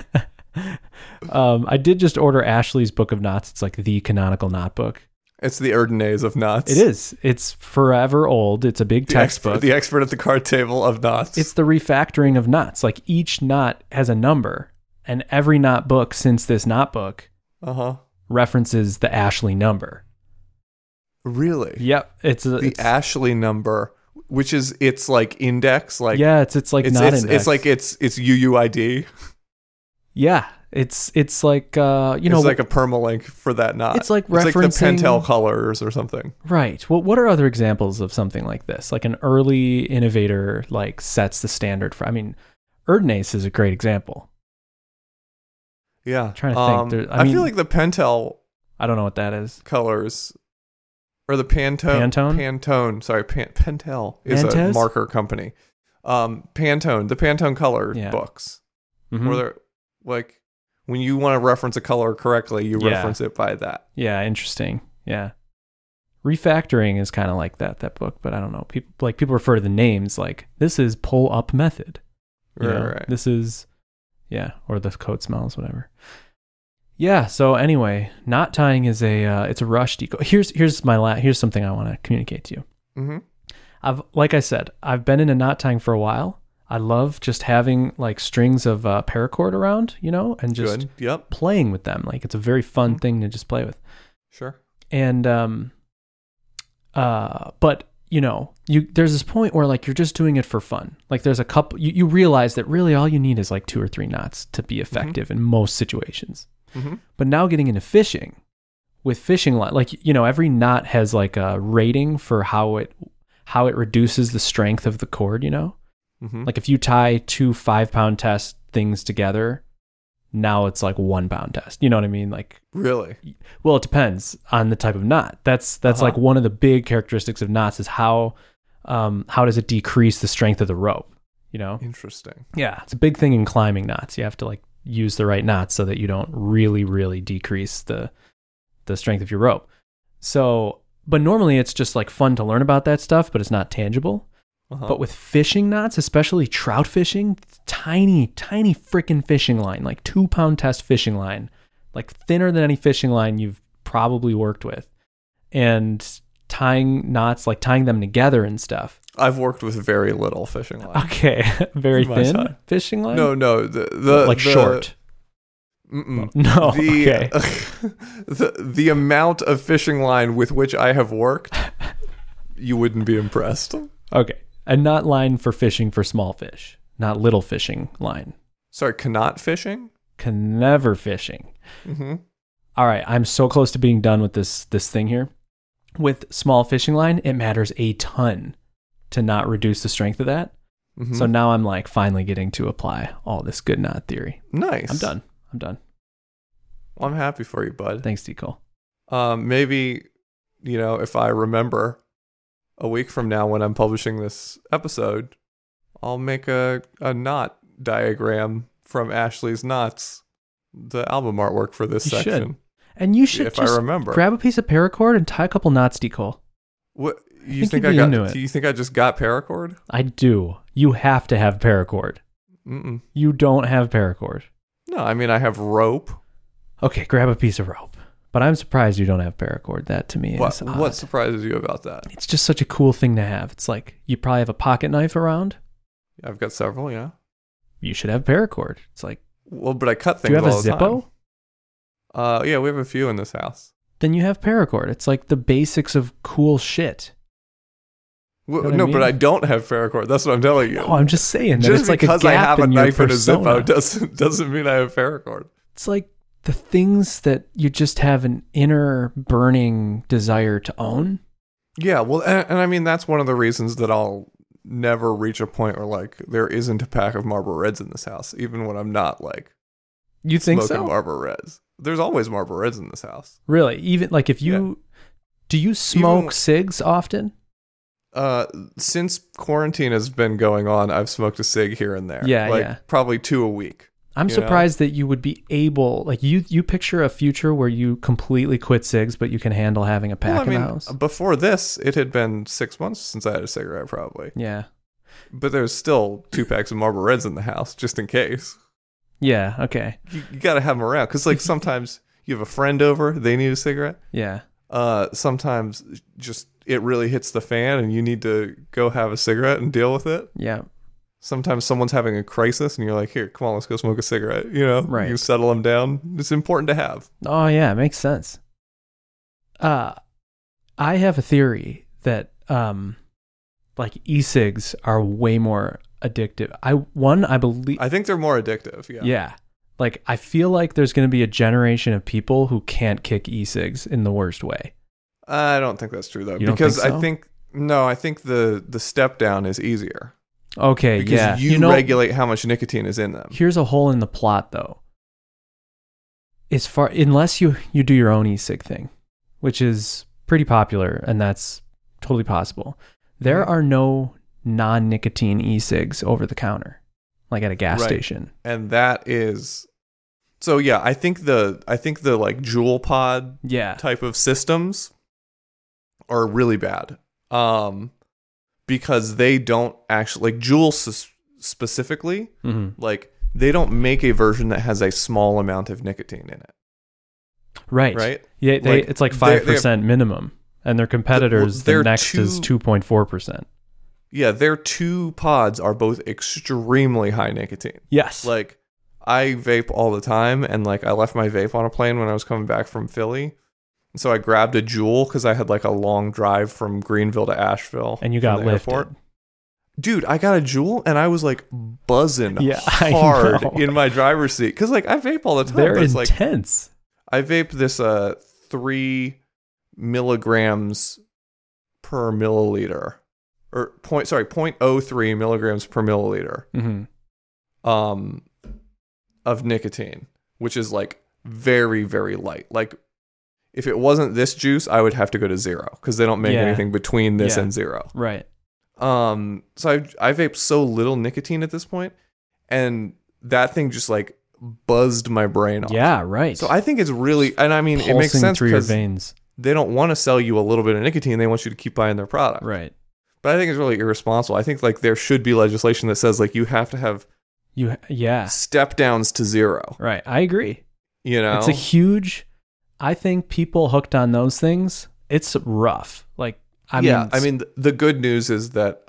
[SPEAKER 1] I did just order Ashley's Book of Knots. It's like the canonical knot book.
[SPEAKER 2] It's the Erdnase of knots.
[SPEAKER 1] It is. It's forever old. It's a big textbook.
[SPEAKER 2] The expert at the card table of knots.
[SPEAKER 1] It's the refactoring of knots. Like each knot has a number, and every knot book since this knot book references the Ashley number.
[SPEAKER 2] Really?
[SPEAKER 1] Yep. It's
[SPEAKER 2] Ashley number, which is its like index. Like
[SPEAKER 1] it's like knot index.
[SPEAKER 2] It's like it's UUID.
[SPEAKER 1] Yeah. It's like
[SPEAKER 2] it's like a permalink for that knot.
[SPEAKER 1] It's like
[SPEAKER 2] referencing,
[SPEAKER 1] it's
[SPEAKER 2] like the Pentel colors or something.
[SPEAKER 1] Right. Well, what are other examples of something like this? Like an early innovator like sets the standard for. I mean, Erdnase is a great example.
[SPEAKER 2] Yeah.
[SPEAKER 1] I'm trying to think.
[SPEAKER 2] I feel like the Pentel.
[SPEAKER 1] I don't know what that is.
[SPEAKER 2] Colors. Or the Pantone. Sorry, Pentel is a marker company. Pantone, the Pantone color books.
[SPEAKER 1] Mm-hmm.
[SPEAKER 2] Where they're like. When you want to reference a color correctly, you reference it by that.
[SPEAKER 1] Yeah, interesting. Yeah. Refactoring is kind of like that book, but I don't know. People refer to the names like this is pull up method.
[SPEAKER 2] Right.
[SPEAKER 1] This is or the coat smells, whatever. Yeah, so anyway, knot tying is it's a rush deco. Here's something I want to communicate to you.
[SPEAKER 2] Mm-hmm.
[SPEAKER 1] Like I said, I've been into knot tying for a while. I love just having like strings of paracord around, and just playing with them. Like it's a very fun thing to just play with.
[SPEAKER 2] Sure.
[SPEAKER 1] And but there's this point where like you're just doing it for fun. Like there's a couple. You realize that really all you need is like 2 or 3 knots to be effective in most situations.
[SPEAKER 2] Mm-hmm.
[SPEAKER 1] But now getting into fishing, with fishing line, like every knot has like a rating for how it reduces the strength of the cord.
[SPEAKER 2] Mm-hmm.
[SPEAKER 1] Like if you tie 2 5-pound test things together, now it's like 1-pound test. You know what I mean? Like
[SPEAKER 2] really?
[SPEAKER 1] Well, it depends on the type of knot. That's like one of the big characteristics of knots is how does it decrease the strength of the rope?
[SPEAKER 2] Interesting.
[SPEAKER 1] Yeah, it's a big thing in climbing knots. You have to like use the right knots so that you don't really, really decrease the strength of your rope. So, but normally it's just like fun to learn about that stuff, but it's not tangible. But with fishing knots, especially trout fishing, tiny, tiny freaking fishing line, like 2-pound test fishing line, like thinner than any fishing line you've probably worked with. And tying knots, like tying them together and stuff.
[SPEAKER 2] I've worked with very little fishing line.
[SPEAKER 1] Okay. Very thin fishing line?
[SPEAKER 2] No. The
[SPEAKER 1] short. No. Okay.
[SPEAKER 2] The amount of fishing line with which I have worked, you wouldn't be impressed.
[SPEAKER 1] Okay. A knot line for fishing for small fish, not little fishing line.
[SPEAKER 2] Sorry, cannot fishing?
[SPEAKER 1] Never fishing.
[SPEAKER 2] Mm-hmm.
[SPEAKER 1] All right, I'm so close to being done with this thing here. With small fishing line, it matters a ton to not reduce the strength of that.
[SPEAKER 2] Mhm.
[SPEAKER 1] So now I'm like finally getting to apply all this good knot theory.
[SPEAKER 2] Nice.
[SPEAKER 1] I'm done.
[SPEAKER 2] Well, I'm happy for you, bud.
[SPEAKER 1] Thanks, D. Cole.
[SPEAKER 2] Maybe, if I remember a week from now when I'm publishing this episode, I'll make a knot diagram from Ashley's Knots, the album artwork for this
[SPEAKER 1] You should.
[SPEAKER 2] section.
[SPEAKER 1] And you should
[SPEAKER 2] If I
[SPEAKER 1] just
[SPEAKER 2] remember.
[SPEAKER 1] grab a piece of paracord and tie a couple knots, D. Cole.
[SPEAKER 2] What you
[SPEAKER 1] think
[SPEAKER 2] think
[SPEAKER 1] you'd
[SPEAKER 2] I
[SPEAKER 1] be
[SPEAKER 2] got?
[SPEAKER 1] into it.
[SPEAKER 2] Do you think I just got paracord?
[SPEAKER 1] I do. You have to have paracord.
[SPEAKER 2] Mm-mm.
[SPEAKER 1] You don't have paracord.
[SPEAKER 2] No, I mean I have rope.
[SPEAKER 1] Okay, grab a piece of rope. But I'm surprised you don't have paracord. That to me is odd.
[SPEAKER 2] What surprises you about that?
[SPEAKER 1] It's just such a cool thing to have. It's like you probably have a pocket knife around.
[SPEAKER 2] I've got several. Yeah.
[SPEAKER 1] You should have paracord. It's like,
[SPEAKER 2] Well, but I cut things.
[SPEAKER 1] do you have a
[SPEAKER 2] all the
[SPEAKER 1] Zippo?
[SPEAKER 2] time. Yeah, we have a few in this house.
[SPEAKER 1] Then you have paracord. It's like the basics of cool shit.
[SPEAKER 2] Well,
[SPEAKER 1] know what I
[SPEAKER 2] no,
[SPEAKER 1] mean?
[SPEAKER 2] but I don't have paracord. That's what I'm telling you.
[SPEAKER 1] No, I'm just saying that
[SPEAKER 2] Just
[SPEAKER 1] it's like a
[SPEAKER 2] because I
[SPEAKER 1] gap
[SPEAKER 2] have a
[SPEAKER 1] in your
[SPEAKER 2] knife and a
[SPEAKER 1] persona.
[SPEAKER 2] Zippo doesn't mean I have paracord.
[SPEAKER 1] It's like the things that you just have an inner burning desire to own.
[SPEAKER 2] Yeah, well, and I mean that's one of the reasons that I'll never reach a point where like there isn't a pack of Marlboro Reds in this house, even when I'm not like
[SPEAKER 1] You think
[SPEAKER 2] smoking
[SPEAKER 1] so?
[SPEAKER 2] Marlboro Reds. There's always Marlboro Reds in this house.
[SPEAKER 1] Really? Even like if you do you smoke cigs often?
[SPEAKER 2] Since quarantine has been going on, I've smoked a cig here and there.
[SPEAKER 1] Yeah,
[SPEAKER 2] like
[SPEAKER 1] yeah.
[SPEAKER 2] probably 2 a week.
[SPEAKER 1] I'm
[SPEAKER 2] You know?
[SPEAKER 1] surprised that you would be able, like you picture a future where you completely quit cigs, but you can handle having a pack
[SPEAKER 2] Well, I
[SPEAKER 1] in
[SPEAKER 2] mean,
[SPEAKER 1] the house.
[SPEAKER 2] before this, it had been 6 months since I had a cigarette, probably.
[SPEAKER 1] Yeah.
[SPEAKER 2] But there's still 2 packs of Marlboro Reds in the house, just in case.
[SPEAKER 1] Yeah. Okay.
[SPEAKER 2] You got to have them around, because like sometimes you have a friend over, they need a cigarette.
[SPEAKER 1] Yeah.
[SPEAKER 2] Sometimes just it really hits the fan, and you need to go have a cigarette and deal with it.
[SPEAKER 1] Yeah.
[SPEAKER 2] Sometimes someone's having a crisis, and you're like, "Here, come on, let's go smoke a cigarette."
[SPEAKER 1] Right.
[SPEAKER 2] You settle them down. It's important to have.
[SPEAKER 1] Oh yeah, it makes sense. I have a theory that like e-cigs are way more addictive. I believe
[SPEAKER 2] I think they're more addictive. Yeah.
[SPEAKER 1] yeah. Like I feel like there's going to be a generation of people who can't kick e-cigs in the worst way.
[SPEAKER 2] I don't think that's true though,
[SPEAKER 1] You don't
[SPEAKER 2] because
[SPEAKER 1] think so?
[SPEAKER 2] I think the step down is easier
[SPEAKER 1] Okay,
[SPEAKER 2] because
[SPEAKER 1] yeah.
[SPEAKER 2] you regulate how much nicotine is in them.
[SPEAKER 1] Here's a hole in the plot though. Unless you do your own e-cig thing, which is pretty popular and that's totally possible. There are no non-nicotine e-cigs over the counter, like at a gas
[SPEAKER 2] Right.
[SPEAKER 1] station.
[SPEAKER 2] And that is so yeah, I think the like Juul pod
[SPEAKER 1] Yeah.
[SPEAKER 2] type of systems are really bad. Because they don't actually, like Juul specifically,
[SPEAKER 1] Mm-hmm.
[SPEAKER 2] like they don't make a version that has a small amount of nicotine in it,
[SPEAKER 1] Right.
[SPEAKER 2] right?
[SPEAKER 1] Yeah,
[SPEAKER 2] Like,
[SPEAKER 1] it's like
[SPEAKER 2] they-
[SPEAKER 1] 5% minimum, and their competitors,
[SPEAKER 2] they're
[SPEAKER 1] the next is 2.4%.
[SPEAKER 2] Yeah, their 2 pods are both extremely high nicotine.
[SPEAKER 1] Yes.
[SPEAKER 2] Like I vape all the time, and like I left my vape on a plane when I was coming back from Philly. So I grabbed a Juul because I had like a long drive from Greenville to Asheville.
[SPEAKER 1] and you
[SPEAKER 2] from
[SPEAKER 1] got
[SPEAKER 2] the
[SPEAKER 1] lifted.
[SPEAKER 2] airport. Dude, I got a Juul and I was like buzzing
[SPEAKER 1] Yeah, I
[SPEAKER 2] hard
[SPEAKER 1] know.
[SPEAKER 2] in my driver's seat because like I vape all the time.
[SPEAKER 1] They're
[SPEAKER 2] but it's like
[SPEAKER 1] intense.
[SPEAKER 2] I vape this 3 milligrams per milliliter, or 0.03 milligrams per milliliter
[SPEAKER 1] Mm-hmm.
[SPEAKER 2] of nicotine, which is like very, very light. Like if it wasn't this juice, I would have to go to 0 because they don't make
[SPEAKER 1] Yeah.
[SPEAKER 2] anything between this
[SPEAKER 1] Yeah.
[SPEAKER 2] and 0.
[SPEAKER 1] Right.
[SPEAKER 2] So I vape so little nicotine at this point, and that thing just like buzzed my brain off.
[SPEAKER 1] Yeah, right.
[SPEAKER 2] So I think it's really, and I mean, it makes
[SPEAKER 1] Pulsing
[SPEAKER 2] sense
[SPEAKER 1] through your
[SPEAKER 2] because
[SPEAKER 1] veins.
[SPEAKER 2] they don't want to sell you a little bit of nicotine. They want you to keep buying their product.
[SPEAKER 1] Right.
[SPEAKER 2] But I think it's really irresponsible. I think like there should be legislation that says like you have to have
[SPEAKER 1] Yeah.
[SPEAKER 2] step downs to 0.
[SPEAKER 1] Right. I agree.
[SPEAKER 2] You know,
[SPEAKER 1] It's a huge. I think people hooked on those things. It's rough. Like I mean,
[SPEAKER 2] the good news is that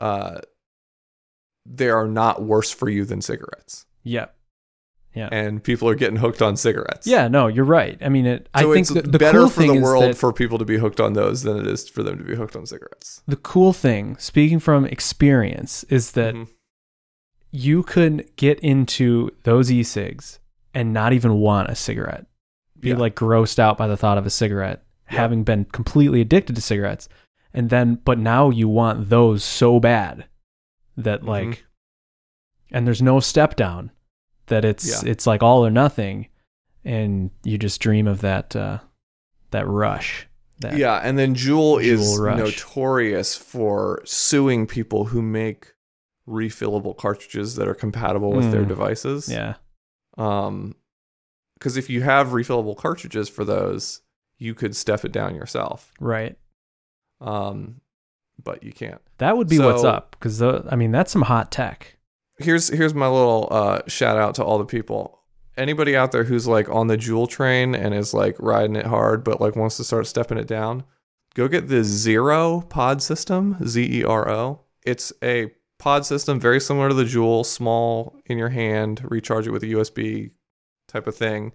[SPEAKER 2] they are not worse for you than cigarettes,
[SPEAKER 1] yeah.
[SPEAKER 2] and people are getting hooked on cigarettes.
[SPEAKER 1] Yeah. No, you're right. I mean, I think
[SPEAKER 2] it's
[SPEAKER 1] the
[SPEAKER 2] better
[SPEAKER 1] cool
[SPEAKER 2] for
[SPEAKER 1] thing
[SPEAKER 2] the
[SPEAKER 1] is
[SPEAKER 2] world
[SPEAKER 1] that
[SPEAKER 2] for people to be hooked on those than it is for them to be hooked on cigarettes.
[SPEAKER 1] the cool thing, speaking from experience, is that
[SPEAKER 2] Mhm.
[SPEAKER 1] you could get into those e-cigs and not even want a cigarette. Be
[SPEAKER 2] Yeah.
[SPEAKER 1] like grossed out by the thought of a cigarette,
[SPEAKER 2] Yeah.
[SPEAKER 1] having been completely addicted to cigarettes. And then, but now you want those so bad that like, and there's no step down, that it's like all or nothing. And you just dream of that rush.
[SPEAKER 2] And then Juul is
[SPEAKER 1] rush.
[SPEAKER 2] Notorious for suing people who make refillable cartridges that are compatible with their devices.
[SPEAKER 1] Yeah.
[SPEAKER 2] Because if you have refillable cartridges for those, you could step it down yourself.
[SPEAKER 1] Right.
[SPEAKER 2] But you can't.
[SPEAKER 1] That would be what's up, because that's some hot tech.
[SPEAKER 2] Here's my little shout out to all the people. Anybody out there who's like on the Juul train and is like riding it hard, but like wants to start stepping it down, go get the Zero pod system, Zero. It's a pod system very similar to the Juul, small in your hand, recharge it with a USB type of thing.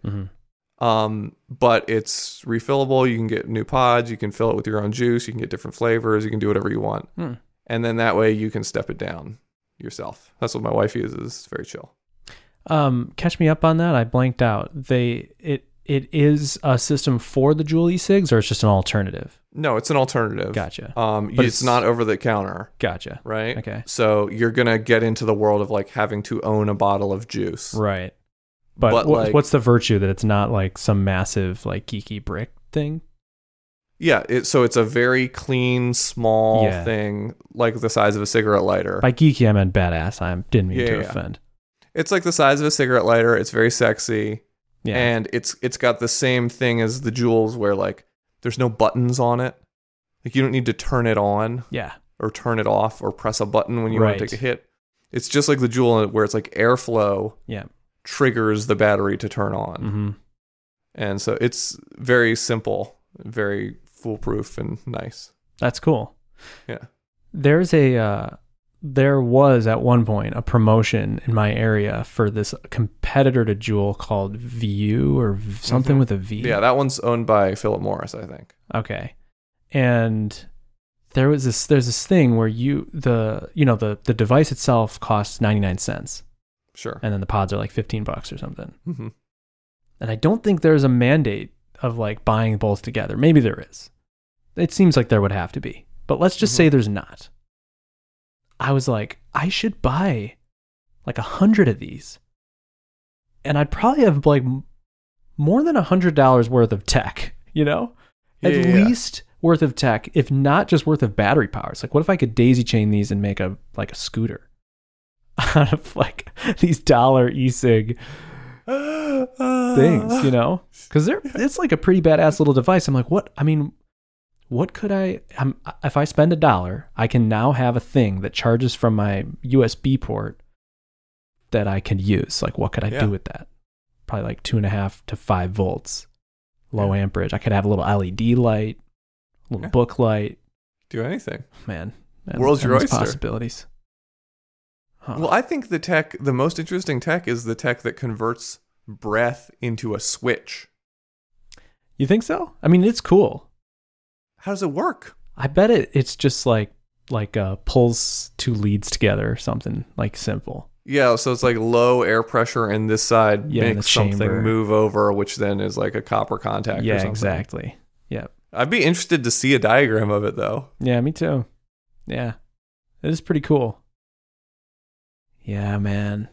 [SPEAKER 2] But it's refillable. You can get new pods. You can fill it with your own juice. You can get different flavors. You can do whatever you want. And then that way you can step it down yourself. That's what my wife uses. It's very chill.
[SPEAKER 1] Catch me up on that. I blanked out. It is a system for the Juul e-cigs, or it's just an alternative?
[SPEAKER 2] No, it's an alternative.
[SPEAKER 1] Gotcha.
[SPEAKER 2] But it's not over the counter.
[SPEAKER 1] Gotcha.
[SPEAKER 2] Right?
[SPEAKER 1] Okay.
[SPEAKER 2] So you're going to get into the world of like having to own a bottle of juice.
[SPEAKER 1] Right. But what's the virtue that it's not like some massive like geeky brick thing?
[SPEAKER 2] Yeah, so it's a very clean, small thing, like the size of a cigarette lighter.
[SPEAKER 1] By geeky, I meant badass. I didn't mean to offend.
[SPEAKER 2] It's like the size of a cigarette lighter. It's very sexy.
[SPEAKER 1] Yeah.
[SPEAKER 2] And it's got the same thing as the Juuls, where like there's no buttons on it. Like you don't need to turn it on.
[SPEAKER 1] Yeah.
[SPEAKER 2] Or turn it off or press a button when you want to take a hit. It's just like the Juul, where it's like airflow.
[SPEAKER 1] Yeah.
[SPEAKER 2] Triggers the battery to turn on. And so it's very simple, very foolproof and nice.
[SPEAKER 1] That's cool.
[SPEAKER 2] Yeah.
[SPEAKER 1] There was at one point a promotion in my area for this competitor to Juul called View or something with a V.
[SPEAKER 2] Yeah, that one's owned by Philip Morris, I think.
[SPEAKER 1] Okay. And there's this thing where the device itself costs 99 cents.
[SPEAKER 2] Sure.
[SPEAKER 1] And then the pods are like $15 or something. And I don't think there's a mandate of like buying both together. Maybe there is. It seems like there would have to be. But let's just say there's not. I was like, I should buy like 100 of these. And I'd probably have like more than $100 worth of tech, at least worth of tech, if not just worth of battery power. It's like, what if I could daisy chain these and make a scooter out of like these dollar e-cig things, because it's like a pretty badass little device. I'm like, what could if I spend $1, I can now have a thing that charges from my USB port that I can use. Like, what could I do with that? Probably like 2.5 to 5 volts, low amperage. I could have a little LED light, a little book light.
[SPEAKER 2] Do anything.
[SPEAKER 1] Man.
[SPEAKER 2] World's your oyster.
[SPEAKER 1] Possibilities. Huh.
[SPEAKER 2] Well, I think the most interesting tech is the tech that converts breath into a switch.
[SPEAKER 1] You think so? I mean, it's cool.
[SPEAKER 2] How does it work?
[SPEAKER 1] I bet it's just like pulls 2 leads together or something, like simple.
[SPEAKER 2] Yeah, so it's like low air pressure and this side makes something move over, which then is like a copper contact or something.
[SPEAKER 1] Yeah, exactly. Yeah.
[SPEAKER 2] I'd be interested to see a diagram of it though.
[SPEAKER 1] Yeah, me too. Yeah. It is pretty cool. Yeah, man.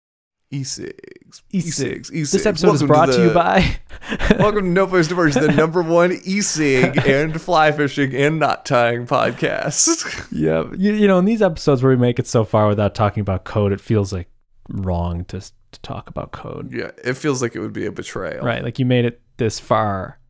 [SPEAKER 2] E-cigs.
[SPEAKER 1] This episode is brought to you by...
[SPEAKER 2] Welcome to No Place to Merge, the #1 e-cig and fly fishing and knot tying podcast.
[SPEAKER 1] Yeah. In these episodes where we make it so far without talking about code, it feels like wrong to talk about code.
[SPEAKER 2] Yeah, it feels like it would be a betrayal.
[SPEAKER 1] Right, like you made it this far.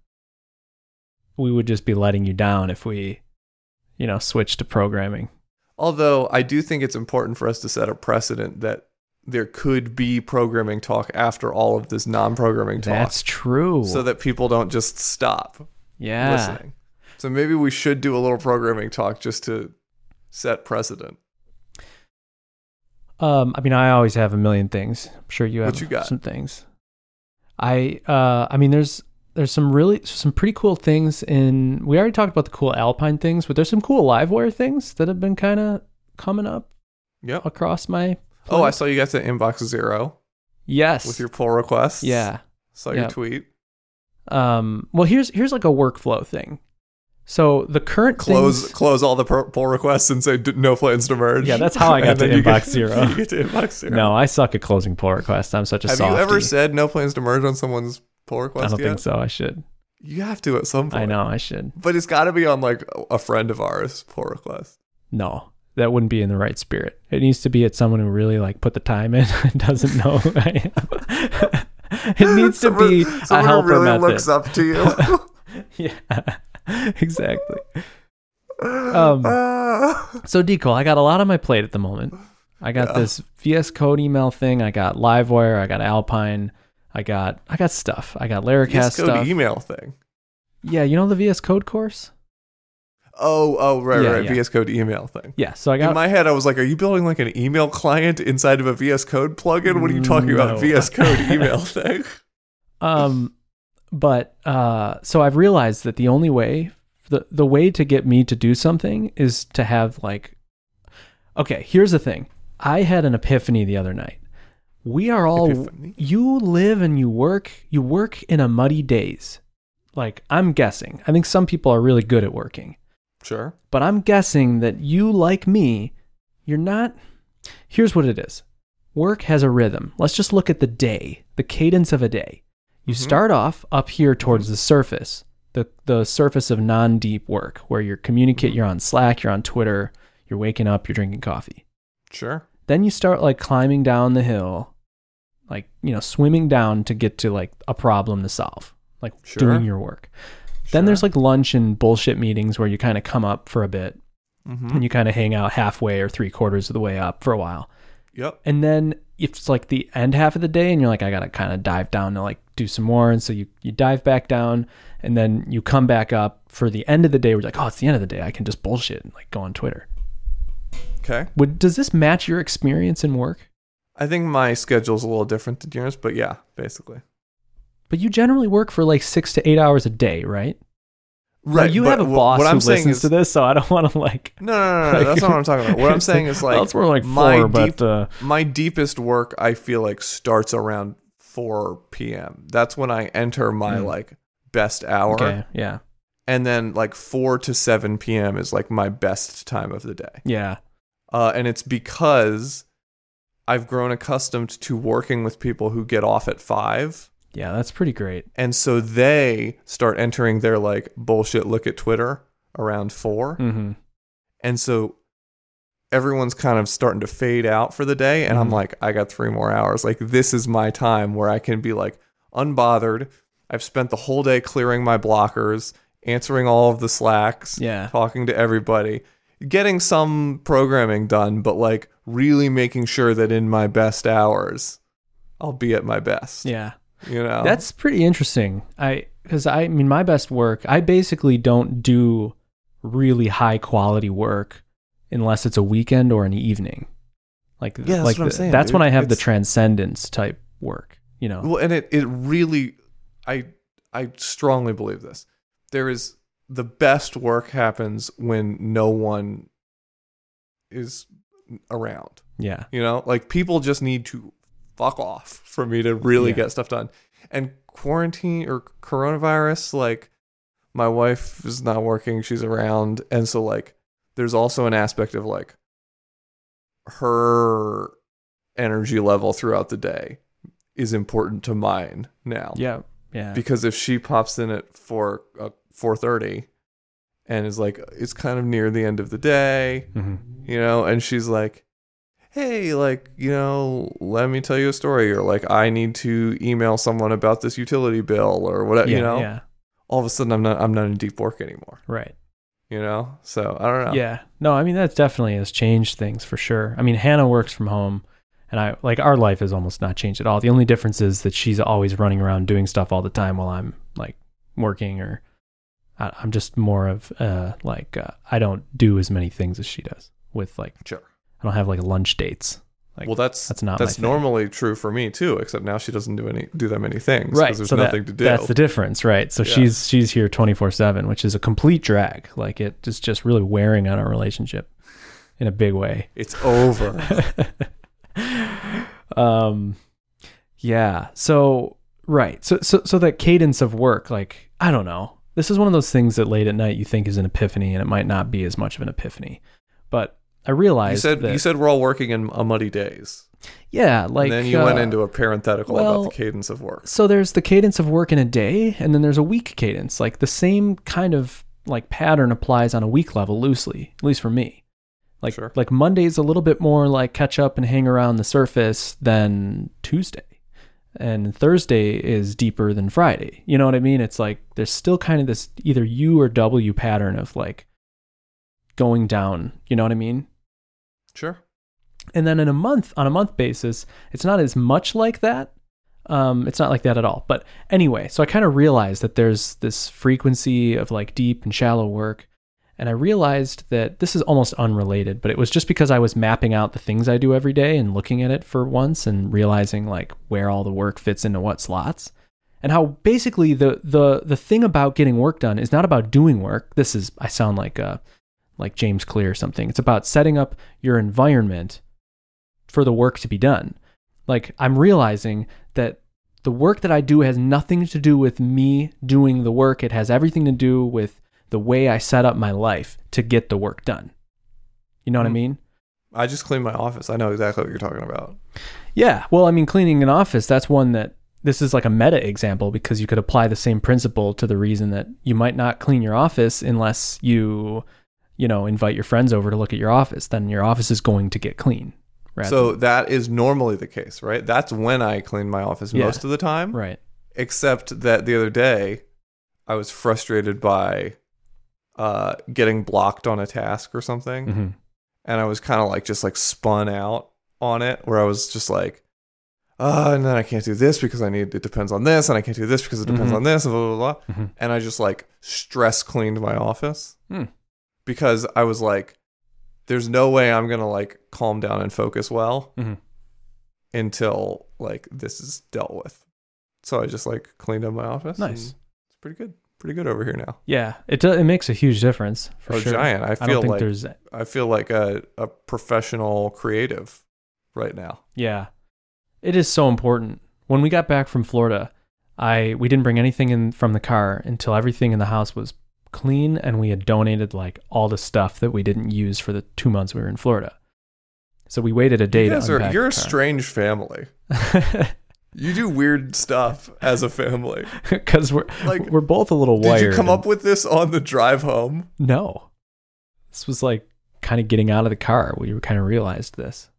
[SPEAKER 1] We would just be letting you down if we, switched to programming.
[SPEAKER 2] Although I do think it's important for us to set a precedent that there could be programming talk after all of this non-programming talk.
[SPEAKER 1] That's true.
[SPEAKER 2] So that people don't just stop listening. So maybe we should do a little programming talk just to set precedent.
[SPEAKER 1] I always have a million things. I'm sure you have some things. There's some pretty cool things we already talked about the cool Alpine things, but there's some cool Livewire things that have been kind of coming up across my plate.
[SPEAKER 2] Oh, I saw you got to Inbox Zero.
[SPEAKER 1] Yes.
[SPEAKER 2] With your pull requests.
[SPEAKER 1] Yeah.
[SPEAKER 2] Saw your tweet.
[SPEAKER 1] Well, here's like a workflow thing. So the current things,
[SPEAKER 2] Close all the pull requests and say no plans to merge.
[SPEAKER 1] yeah, that's how I got to
[SPEAKER 2] And then
[SPEAKER 1] inbox zero.
[SPEAKER 2] You get to inbox zero.
[SPEAKER 1] No, I suck at closing pull requests. I'm such a
[SPEAKER 2] Have
[SPEAKER 1] softie.
[SPEAKER 2] you ever said no plans to merge on someone's pull
[SPEAKER 1] I
[SPEAKER 2] request
[SPEAKER 1] don't
[SPEAKER 2] yet?
[SPEAKER 1] think so. I should.
[SPEAKER 2] You have to at some point.
[SPEAKER 1] I know I should.
[SPEAKER 2] But it's got to be on like a friend of ours pull request.
[SPEAKER 1] No, that wouldn't be in the right spirit. It needs to be at someone who really like put the time in and doesn't know who I am. It needs to be a
[SPEAKER 2] someone
[SPEAKER 1] helper
[SPEAKER 2] who really
[SPEAKER 1] method.
[SPEAKER 2] looks up to you.
[SPEAKER 1] Yeah, exactly. So Decol, I got a lot on my plate at the moment. I got this VS Code email thing. I got Livewire. I got Alpine. I got stuff. I got Laracast
[SPEAKER 2] VS Code
[SPEAKER 1] stuff.
[SPEAKER 2] email thing.
[SPEAKER 1] Yeah, you know the VS Code course?
[SPEAKER 2] Right,
[SPEAKER 1] Yeah,
[SPEAKER 2] right.
[SPEAKER 1] yeah.
[SPEAKER 2] VS Code email thing.
[SPEAKER 1] Yeah, so I got
[SPEAKER 2] In my head, I was like, are you building like an email client inside of a VS Code plugin? What are you talking
[SPEAKER 1] No.
[SPEAKER 2] about? VS Code email thing?
[SPEAKER 1] So I've realized that the only way the way to get me to do something is to have like, okay, here's the thing. I had an epiphany the other night. We are all,
[SPEAKER 2] Epiphany?
[SPEAKER 1] you live and you work in a muddy days. Like, I'm guessing. I think some people are really good at working.
[SPEAKER 2] Sure.
[SPEAKER 1] But I'm guessing that you, like me, you're not. Here's what it is. Work has a rhythm. Let's just look at the day, the cadence of a day. You start off up here towards the surface, the surface of non-deep work, where you're you're on Slack, you're on Twitter, you're waking up, you're drinking coffee.
[SPEAKER 2] Sure.
[SPEAKER 1] Then you start like climbing down the hill, like, swimming down to get to like a problem to solve, like
[SPEAKER 2] Sure.
[SPEAKER 1] doing your work. Then there's like lunch and bullshit meetings where you kind of come up for a bit and you kind of hang out halfway or 3/4 of the way up for a while.
[SPEAKER 2] Yep.
[SPEAKER 1] And then it's like the end half of the day and you're like, I got to kind of dive down to like do some more. And so you dive back down and then you come back up for the end of the day. We're like, oh, it's the end of the day. I can just bullshit and like go on Twitter.
[SPEAKER 2] Okay.
[SPEAKER 1] Does this match your experience in work?
[SPEAKER 2] I think my schedule's a little different than yours, but yeah, basically.
[SPEAKER 1] But you generally work for like 6 to 8 hours a day, right?
[SPEAKER 2] Right.
[SPEAKER 1] Now, you
[SPEAKER 2] but
[SPEAKER 1] have a boss
[SPEAKER 2] what
[SPEAKER 1] who
[SPEAKER 2] I'm saying
[SPEAKER 1] listens
[SPEAKER 2] is,
[SPEAKER 1] to this, so I don't want to like.
[SPEAKER 2] No. That's not what I'm talking about. What I'm saying is like,
[SPEAKER 1] Well, it's more like
[SPEAKER 2] my
[SPEAKER 1] 4, but
[SPEAKER 2] my deepest work, I feel like starts around 4 p.m. That's when I enter my like best hour.
[SPEAKER 1] okay, yeah,
[SPEAKER 2] And then like 4 to 7 p.m. is like my best time of the day.
[SPEAKER 1] yeah,
[SPEAKER 2] And it's because I've grown accustomed to working with people who get off at 5.
[SPEAKER 1] yeah. That's pretty great.
[SPEAKER 2] And so they start entering their like bullshit look at Twitter around 4.
[SPEAKER 1] Mm-hmm.
[SPEAKER 2] And so everyone's kind of starting to fade out for the day. And I'm like, I got 3 more hours. Like, this is my time where I can be like unbothered. I've spent the whole day clearing my blockers, answering all of the Slacks,
[SPEAKER 1] Yeah.
[SPEAKER 2] talking to everybody, getting some programming done, but like really making sure that in my best hours, I'll be at my best.
[SPEAKER 1] Yeah.
[SPEAKER 2] You know?
[SPEAKER 1] That's pretty interesting. Because I mean, my best work, I basically don't do really high quality work unless it's a weekend or an evening. Like,
[SPEAKER 2] Yeah, that's
[SPEAKER 1] like
[SPEAKER 2] what I'm saying,
[SPEAKER 1] that's
[SPEAKER 2] dude.
[SPEAKER 1] when I have the
[SPEAKER 2] It's-
[SPEAKER 1] transcendence type work, you know?
[SPEAKER 2] Well, and it really, I strongly believe this. There is, the best work happens when no one is around.
[SPEAKER 1] Yeah.
[SPEAKER 2] You know, like people just need to fuck off for me to really
[SPEAKER 1] Yeah.
[SPEAKER 2] get stuff done. And quarantine or coronavirus, like my wife is not working, she's around. And so like there's also an aspect of like her energy level throughout the day is important to mine now.
[SPEAKER 1] Yeah. Yeah.
[SPEAKER 2] Because if she pops in at 4:30 and is like, it's kind of near the end of the day,
[SPEAKER 1] Mhm.
[SPEAKER 2] you know, and she's like, hey, like, you know, let me tell you a story, or like, I need to email someone about this utility bill or whatever,
[SPEAKER 1] Yeah,
[SPEAKER 2] you know,
[SPEAKER 1] Yeah.
[SPEAKER 2] all of a sudden I'm not in deep work anymore,
[SPEAKER 1] Right.
[SPEAKER 2] you know? So I don't know.
[SPEAKER 1] Yeah. No, I mean, that definitely has changed things for sure. I mean, Hannah works from home and our life has almost not changed at all. The only difference is that she's always running around doing stuff all the time while I'm like working, or I'm just more of I don't do as many things as she does with like,
[SPEAKER 2] Sure.
[SPEAKER 1] I don't have like lunch dates. Like,
[SPEAKER 2] Well, that's
[SPEAKER 1] not my thing.
[SPEAKER 2] normally true for me too, except now she doesn't do that many things,
[SPEAKER 1] right.
[SPEAKER 2] because there's
[SPEAKER 1] So
[SPEAKER 2] nothing to do.
[SPEAKER 1] That's the difference, right? So
[SPEAKER 2] Yeah.
[SPEAKER 1] she's here 24/7, which is a complete drag. Like, it is just really wearing on our relationship in a big way.
[SPEAKER 2] It's over.
[SPEAKER 1] Yeah. So right. So that cadence of work, like, I don't know. this is one of those things that late at night you think is an epiphany, and it might not be as much of an epiphany. But I realized
[SPEAKER 2] you said we're all working in a muddy days.
[SPEAKER 1] Yeah, like...
[SPEAKER 2] And then you went into a parenthetical about the cadence of work.
[SPEAKER 1] So there's the cadence of work in a day, and then there's a week cadence. Like the same kind of like pattern applies on a week level loosely, at least for me. Like,
[SPEAKER 2] Sure.
[SPEAKER 1] Like Monday's a little bit more like catch up and hang around the surface than Tuesday. And Thursday is deeper than Friday. You know what I mean? It's like there's still kind of this either U or W pattern of like going down. You know what I mean?
[SPEAKER 2] Sure.
[SPEAKER 1] And then on a month basis, it's not as much like that. It's not like that at all. But anyway, so I kind of realized that there's this frequency of like deep and shallow work. And I realized that this is almost unrelated, but it was just because I was mapping out the things I do every day and looking at it for once and realizing like where all the work fits into what slots. And how basically the thing about getting work done is not about doing work. I sound like James Clear or something. It's about setting up your environment for the work to be done. Like I'm realizing that the work that I do has nothing to do with me doing the work. It has everything to do with the way I set up my life to get the work done. You know what I mean?
[SPEAKER 2] I just cleaned my office. I know exactly what you're talking about.
[SPEAKER 1] Yeah. Well, I mean, cleaning an office, that's one that this is like a meta example because you could apply the same principle to the reason that you might not clean your office unless you invite your friends over to look at your office. Then your office is going to get clean.
[SPEAKER 2] So that is normally the case, right? That's when I clean my office most of the time.
[SPEAKER 1] Right.
[SPEAKER 2] Except that the other day I was frustrated by getting blocked on a task or something.
[SPEAKER 1] Mm-hmm.
[SPEAKER 2] And I was kind of like just like spun out on it where I was just like, and then I can't do this because it depends on this, and I can't do this because it depends on this, and blah, blah, blah.
[SPEAKER 1] Mm-hmm.
[SPEAKER 2] And I just like stress cleaned my office because I was like, there's no way I'm going to like calm down and focus well until like this is dealt with. So I just like cleaned up my office.
[SPEAKER 1] Nice.
[SPEAKER 2] It's pretty good. Pretty good over here now.
[SPEAKER 1] Yeah, it makes a huge difference for sure.
[SPEAKER 2] Giant. I feel like a professional creative right now.
[SPEAKER 1] Yeah, it is so important. When we got back from Florida, we didn't bring anything in from the car until everything in the house was clean, and we had donated like all the stuff that we didn't use for the 2 months we were in Florida. So we waited a day to unpack
[SPEAKER 2] You're a
[SPEAKER 1] the car.
[SPEAKER 2] strange family. You do weird stuff as a family.
[SPEAKER 1] Because we're both a little wired.
[SPEAKER 2] Did you come up with this on the drive home?
[SPEAKER 1] No. This was like kind of getting out of the car. We kind of realized this.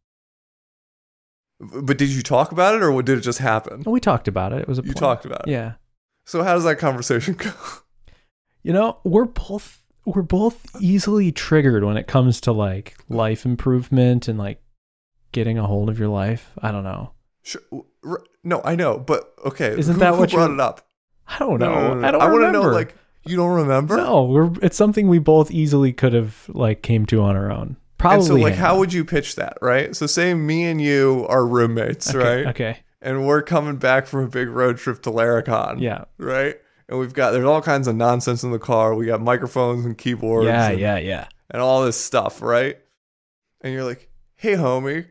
[SPEAKER 2] But did you talk about it, or did it just happen?
[SPEAKER 1] We talked about it. It was a plan.
[SPEAKER 2] You talked about it?
[SPEAKER 1] Yeah.
[SPEAKER 2] So how does that conversation go?
[SPEAKER 1] We're both easily triggered when it comes to like life improvement and like getting a hold of your life. I don't know.
[SPEAKER 2] Sure. No, I know, but okay.
[SPEAKER 1] Isn't that what
[SPEAKER 2] who brought it up?
[SPEAKER 1] I don't know.
[SPEAKER 2] No.
[SPEAKER 1] I don't remember.
[SPEAKER 2] I want to know, like, you don't remember?
[SPEAKER 1] No, it's something we both easily could have like came to on our own. Probably.
[SPEAKER 2] And so, like, how would you pitch that, right? So, say me and you are roommates, right?
[SPEAKER 1] Okay.
[SPEAKER 2] And we're coming back from a big road trip to Laracon.
[SPEAKER 1] Yeah.
[SPEAKER 2] Right? And there's all kinds of nonsense in the car. We got microphones and keyboards.
[SPEAKER 1] Yeah.
[SPEAKER 2] And all this stuff, right? And you're like, hey, homie,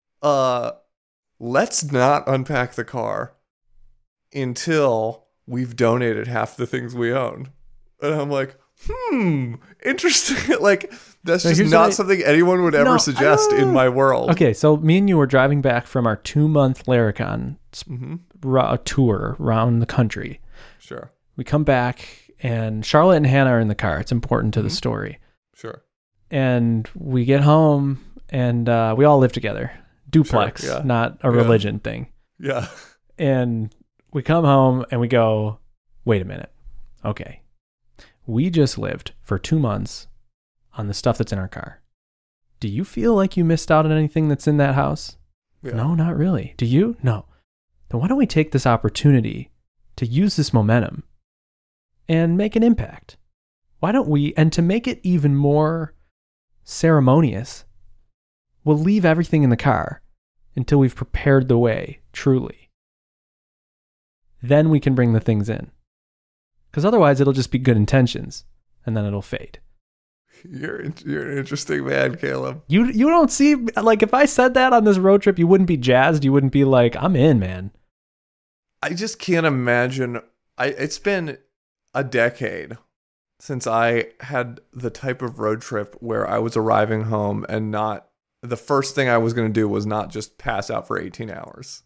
[SPEAKER 2] let's not unpack the car until we've donated half the things we own. And I'm like, interesting. Like, that's just not something anyone would ever suggest in my world.
[SPEAKER 1] Okay, so me and you were driving back from our 2-month Laracon tour around the country.
[SPEAKER 2] Sure.
[SPEAKER 1] We come back, and Charlotte and Hannah are in the car. It's important to the story.
[SPEAKER 2] Sure.
[SPEAKER 1] And we get home, and we all live together. Duplex,
[SPEAKER 2] Sure, yeah.
[SPEAKER 1] not a religion thing.
[SPEAKER 2] Yeah.
[SPEAKER 1] And we come home, and we go, wait a minute. Okay. We just lived for 2 months on the stuff that's in our car. Do you feel like you missed out on anything that's in that house?
[SPEAKER 2] Yeah.
[SPEAKER 1] No, not really. Do you? No. Then why don't we take this opportunity to use this momentum and make an impact? Why don't we, and to make it even more ceremonious, we'll leave everything in the car until we've prepared the way, truly. Then we can bring the things in. Because otherwise it'll just be good intentions, and then it'll fade.
[SPEAKER 2] You're an interesting man, Caleb.
[SPEAKER 1] You don't see, like, if I said that on this road trip, you wouldn't be jazzed. You wouldn't be like, I'm in, man.
[SPEAKER 2] I just can't imagine. a decade since I had the type of road trip where I was arriving home and not the first thing I was going to do was not just pass out for 18 hours.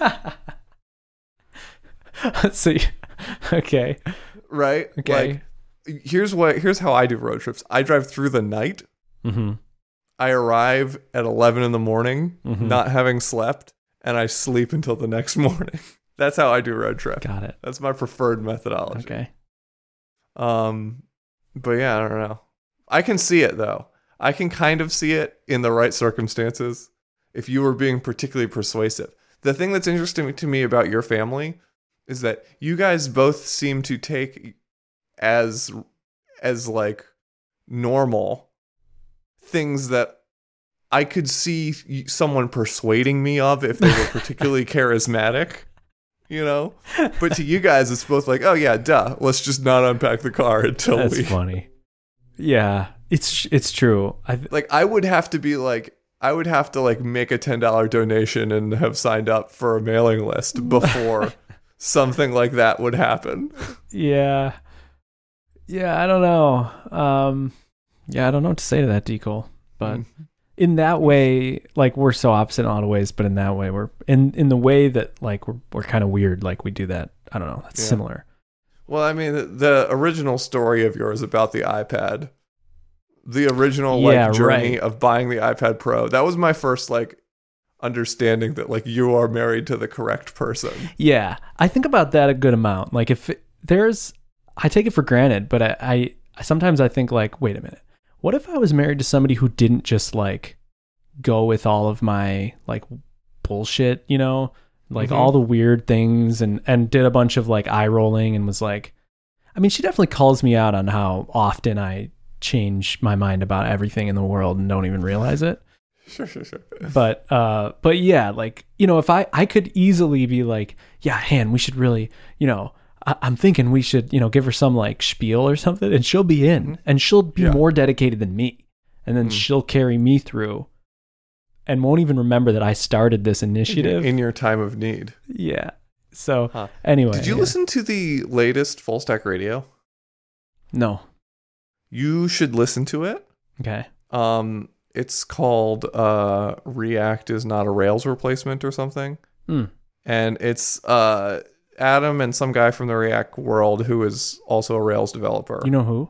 [SPEAKER 1] So, okay.
[SPEAKER 2] Right?
[SPEAKER 1] Okay.
[SPEAKER 2] Like, here's how I do road trips. I drive through the night.
[SPEAKER 1] Mm-hmm.
[SPEAKER 2] I arrive at 11 in the morning,
[SPEAKER 1] Mm-hmm.
[SPEAKER 2] not having slept, and I sleep until the next morning. That's how I do road trip.
[SPEAKER 1] Got it.
[SPEAKER 2] That's my preferred methodology.
[SPEAKER 1] Okay.
[SPEAKER 2] But yeah, I don't know. I can see it though. I can kind of see it in the right circumstances if you were being particularly persuasive. The thing that's interesting to me about your family is that you guys both seem to take as like normal things that I could see someone persuading me of if they were particularly charismatic, you know? But to you guys, it's both like, oh yeah, duh, let's just not unpack the car until
[SPEAKER 1] That's funny. Yeah, it's true.
[SPEAKER 2] I would have to make a $10 donation and have signed up for a mailing list before something like that would happen.
[SPEAKER 1] Yeah, I don't know. I don't know what to say to that, Decol. But in that way, like, we're so opposite in a lot of ways, but in that way, we're in the way that, like, we're kind of weird. Like, we do that. I don't know. That's similar.
[SPEAKER 2] Well, I mean, the original story of yours about the iPad, the original journey of buying the iPad Pro, that was my first understanding that you are married to the correct person.
[SPEAKER 1] Yeah, I think about that a good amount. Like, if I take it for granted, but I sometimes I think, wait a minute, what if I was married to somebody who didn't just go with all of my bullshit, all the weird things and did a bunch of eye rolling and was I mean, she definitely calls me out on how often I change my mind about everything in the world and don't even realize it.
[SPEAKER 2] Sure.
[SPEAKER 1] But yeah, if I could easily be yeah, Han, we should really, I'm thinking we should, give her some spiel or something, and she'll be in, and she'll be more dedicated than me, and then she'll carry me through, and won't even remember that I started this initiative
[SPEAKER 2] in your time of need.
[SPEAKER 1] Yeah. So anyway,
[SPEAKER 2] did you listen to the latest Full Stack Radio?
[SPEAKER 1] No.
[SPEAKER 2] You should listen to it.
[SPEAKER 1] Okay.
[SPEAKER 2] It's called React is not a Rails replacement or something. And it's Adam and some guy from the React world who is also a Rails developer.
[SPEAKER 1] You know who?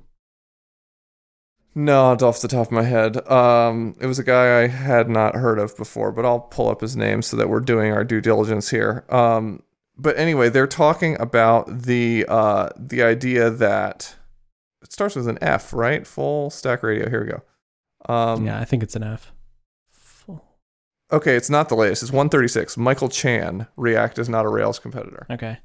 [SPEAKER 2] No, it's off the top of my head. It was a guy I had not heard of before, but I'll pull up his name so that we're doing our due diligence here. But anyway, they're talking about the idea that it starts with an F, right? Full Stack Radio. Here we go.
[SPEAKER 1] Yeah, I think it's an F.
[SPEAKER 2] Okay, it's not the latest. It's 136. Michael Chan, React is not a Rails competitor.
[SPEAKER 1] Okay.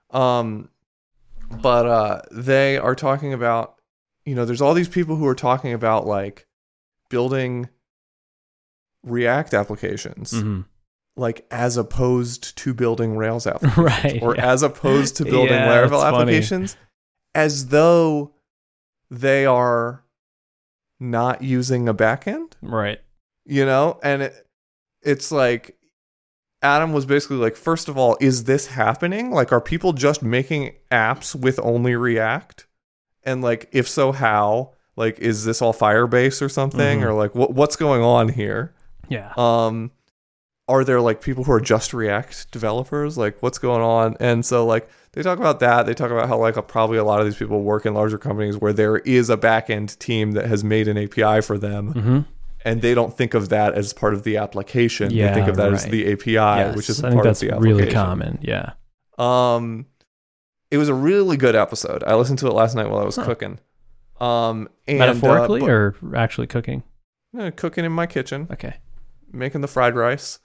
[SPEAKER 2] But they are talking about, there's all these people who are talking about building React applications, as opposed to building Rails applications,
[SPEAKER 1] right?
[SPEAKER 2] Or as opposed to building Laravel applications, as though they are not using a backend,
[SPEAKER 1] right?
[SPEAKER 2] And it's Adam was basically first of all, is this happening? Are people just making apps with only React? And if so, how? Is this all Firebase or something? Or what's going on here?
[SPEAKER 1] Yeah.
[SPEAKER 2] Are there people who are just React developers? What's going on? And so they talk about that. They talk about how probably a lot of these people work in larger companies where there is a back-end team that has made an API for them. And they don't think of that as part of the application. They think of that as the API, which is part of the application.
[SPEAKER 1] Really common. Yeah.
[SPEAKER 2] It was a really good episode. I listened to it last night while I was cooking. And,
[SPEAKER 1] metaphorically or actually cooking?
[SPEAKER 2] Cooking in my kitchen.
[SPEAKER 1] Okay.
[SPEAKER 2] Making the fried rice.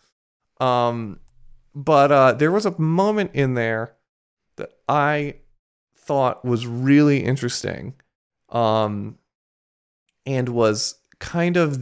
[SPEAKER 2] But there was a moment in there that I thought was really interesting. And was kind of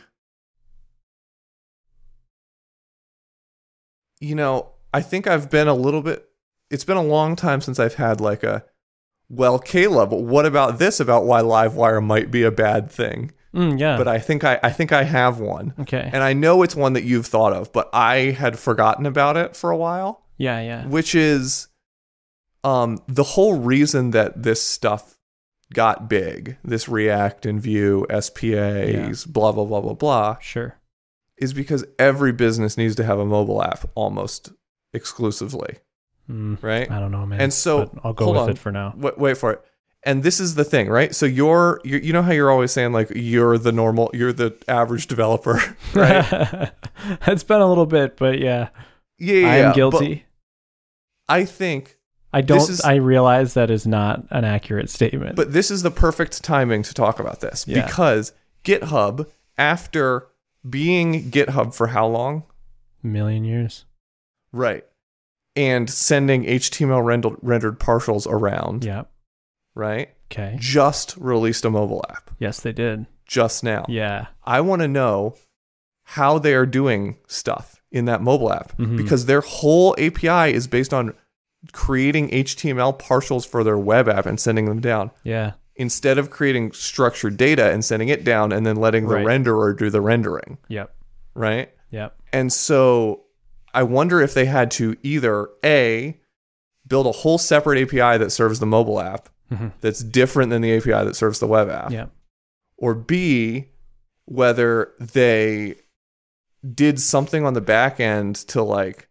[SPEAKER 2] I think I've been a little bit, it's been a long time since I've had Caleb, what about this about why Livewire might be a bad thing?
[SPEAKER 1] Yeah.
[SPEAKER 2] But I think I have one.
[SPEAKER 1] Okay.
[SPEAKER 2] And I know it's one that you've thought of, but I had forgotten about it for a while.
[SPEAKER 1] Yeah.
[SPEAKER 2] Which is, The whole reason that this stuff got big, this React and Vue, SPAs, blah, blah, blah, blah, blah,
[SPEAKER 1] Sure.
[SPEAKER 2] is because every business needs to have a mobile app almost exclusively, right?
[SPEAKER 1] I don't know, man.
[SPEAKER 2] And so
[SPEAKER 1] but I'll go with it for now.
[SPEAKER 2] Wait for it. And this is the thing, right? So you're you know how you're always saying like you're the average developer, right?
[SPEAKER 1] It's been a little bit, but yeah.
[SPEAKER 2] Yeah.
[SPEAKER 1] I am guilty.
[SPEAKER 2] I think
[SPEAKER 1] I realize that is not an accurate statement.
[SPEAKER 2] But this is the perfect timing to talk about this because GitHub, after being GitHub for how long?
[SPEAKER 1] A million years.
[SPEAKER 2] Right. And sending HTML rendered partials around.
[SPEAKER 1] Yep.
[SPEAKER 2] Right?
[SPEAKER 1] Okay.
[SPEAKER 2] Just released a mobile app.
[SPEAKER 1] Yes, they did.
[SPEAKER 2] Just now.
[SPEAKER 1] Yeah.
[SPEAKER 2] I want to know how they are doing stuff in that mobile app because their whole API is based on creating HTML partials for their web app and sending them down.
[SPEAKER 1] Yeah.
[SPEAKER 2] Instead of creating structured data and sending it down and then letting the renderer do the rendering.
[SPEAKER 1] Yep.
[SPEAKER 2] Right?
[SPEAKER 1] Yep.
[SPEAKER 2] And so I wonder if they had to either A, build a whole separate API that serves the mobile app that's different than the API that serves the web app.
[SPEAKER 1] Yep.
[SPEAKER 2] Or B, whether they did something on the back end to like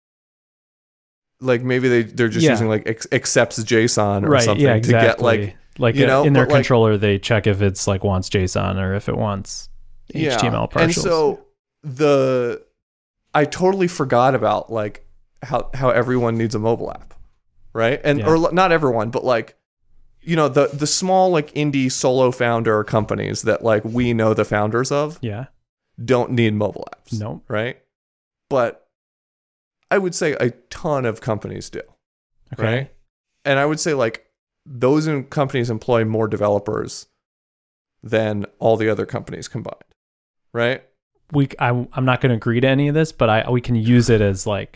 [SPEAKER 2] maybe they're just using like accepts JSON or something
[SPEAKER 1] exactly.
[SPEAKER 2] to get like
[SPEAKER 1] you know, in their controller they check if it's like wants JSON or if it wants HTML partials.
[SPEAKER 2] And so I totally forgot about like how everyone needs a mobile app, right? And or not everyone, but like, you know, the small like indie solo founder companies that like we know the founders of don't need mobile apps.
[SPEAKER 1] No.
[SPEAKER 2] Right? But I would say a ton of companies do.
[SPEAKER 1] Okay.
[SPEAKER 2] Right? And I would say like those companies employ more developers than all the other companies combined. Right?
[SPEAKER 1] I'm not going to agree to any of this, but we can use it as like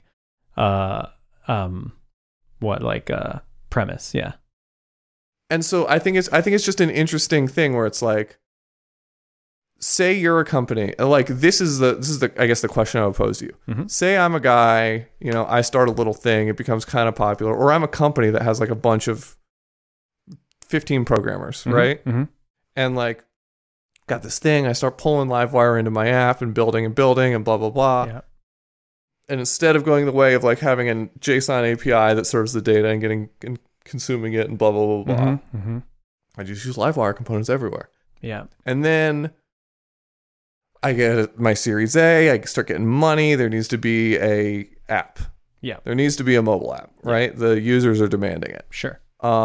[SPEAKER 1] premise, yeah.
[SPEAKER 2] And so I think it's just an interesting thing where it's like, say you're a company, like this is the I guess the question I would pose to you. Say I'm a guy, you know, I start a little thing, it becomes kind of popular, or I'm a company that has like a bunch of 15 programmers, right? And like got this thing, I start pulling Livewire into my app and building and blah blah blah.
[SPEAKER 1] Yeah.
[SPEAKER 2] And instead of going the way of like having a JSON API that serves the data and getting and consuming it and blah blah blah blah, I just use Livewire components everywhere.
[SPEAKER 1] Yeah.
[SPEAKER 2] And then I get my Series A, I start getting money, there needs to be a app.
[SPEAKER 1] Yeah.
[SPEAKER 2] There needs to be a mobile app, right? Yeah. The users are demanding it.
[SPEAKER 1] Sure.